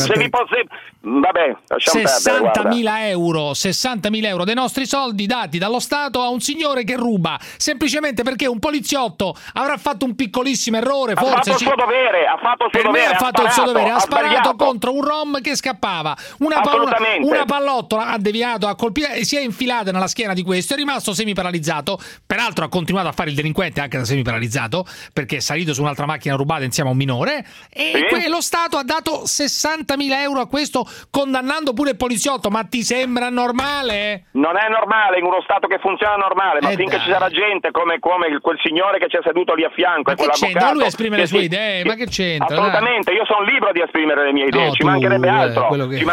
Vabbè, lasciamo perdere. 60.000 euro dei nostri soldi dati dallo Stato a un signore che ruba, semplicemente perché un poliziotto avrà fatto un piccolissimo errore, forse ha fatto il suo dovere, ha sparato contro un rom che scappava, una pallottola ha deviato, ha colpito e si è infilata nella schiena di questo, è rimasto semiparalizzato, peraltro ha continuato a fare il delinquente anche da semiparalizzato perché è salito su un'altra macchina rubata insieme a un minore e lo Stato ha dato 60.000 euro a questo, condannando pure il poliziotto. Ma ti sembra normale? Non è normale in uno Stato che funziona normale, ma finché ci sarà gente come quel signore che c'è seduto lì a fianco, ma che c'entra? Lui esprime le sue idee, ma che c'entra? Assolutamente, io sono libero di esprimere le mie idee, ci mancherebbe altro.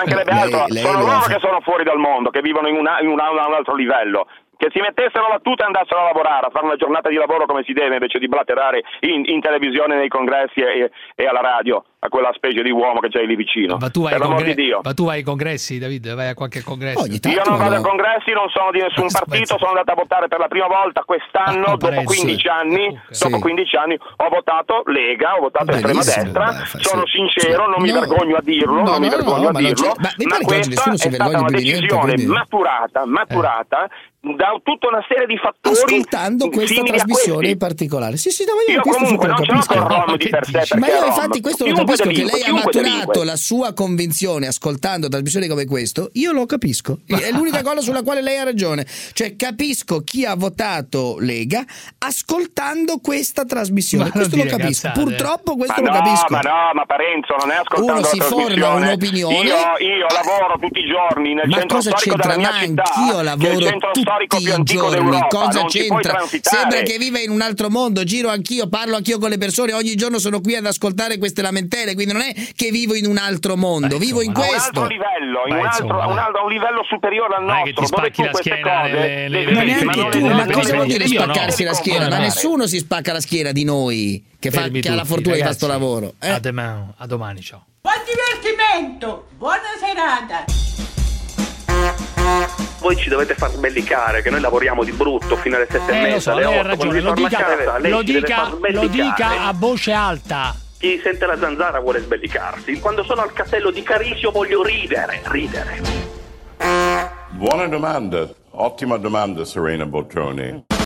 Sono loro che sono fuori dal mondo, che vivono in un altro livello. Che si mettessero la tuta e andassero a lavorare, a fare una giornata di lavoro come si deve, invece di blatterare in televisione, nei congressi e alla radio, a quella specie di uomo che c'hai lì vicino. Ma tu vai ai congressi, David? Vai a qualche congresso? Io non vado ai congressi, non sono di nessun partito, sono andato a votare per la prima volta quest'anno, dopo 15 anni. Dopo 15 anni ho votato Lega, ho votato estrema destra, sono sincero, non mi vergogno a dirlo, ma questa è stata una decisione maturata da tutta una serie di fattori, ascoltando questa trasmissione in particolare. Io comunque non ce l'ho con Rom di per sé, ma io infatti questo lo capisco, che lei ha maturato la sua convinzione ascoltando trasmissioni come questo. Io lo capisco, è l'unica cosa sulla quale lei ha ragione, cioè capisco chi ha votato Lega ascoltando questa trasmissione, questo lo capisco, purtroppo questo lo capisco. Ma Parenzo non è ascoltando uno si forma un'opinione. Io lavoro tutti i giorni nel centro storico della mia città, io lavoro tutti i giorni, cosa c'entra? Sembra che viva in un altro mondo, giro anch'io, parlo anch'io con le persone, ogni giorno sono qui ad ascoltare queste lamentele, quindi non è che vivo in un altro mondo, vivo in questo. A un altro livello, un livello superiore al nostro, dove tu queste cose ma neanche tu, ma cosa vuol dire spaccarsi la schiena? Ma nessuno si spacca la schiena di noi che ha la fortuna di fare sto lavoro. A domani, ciao. Buon divertimento, buona serata. Voi ci dovete far sbellicare che noi lavoriamo di brutto fino alle 7:30, alle 8. Lo dica a voce alta. Chi sente la zanzara vuole sbellicarsi. Quando sono al castello di Carisio voglio ridere. Buona domanda, ottima domanda, Serena Bottoni.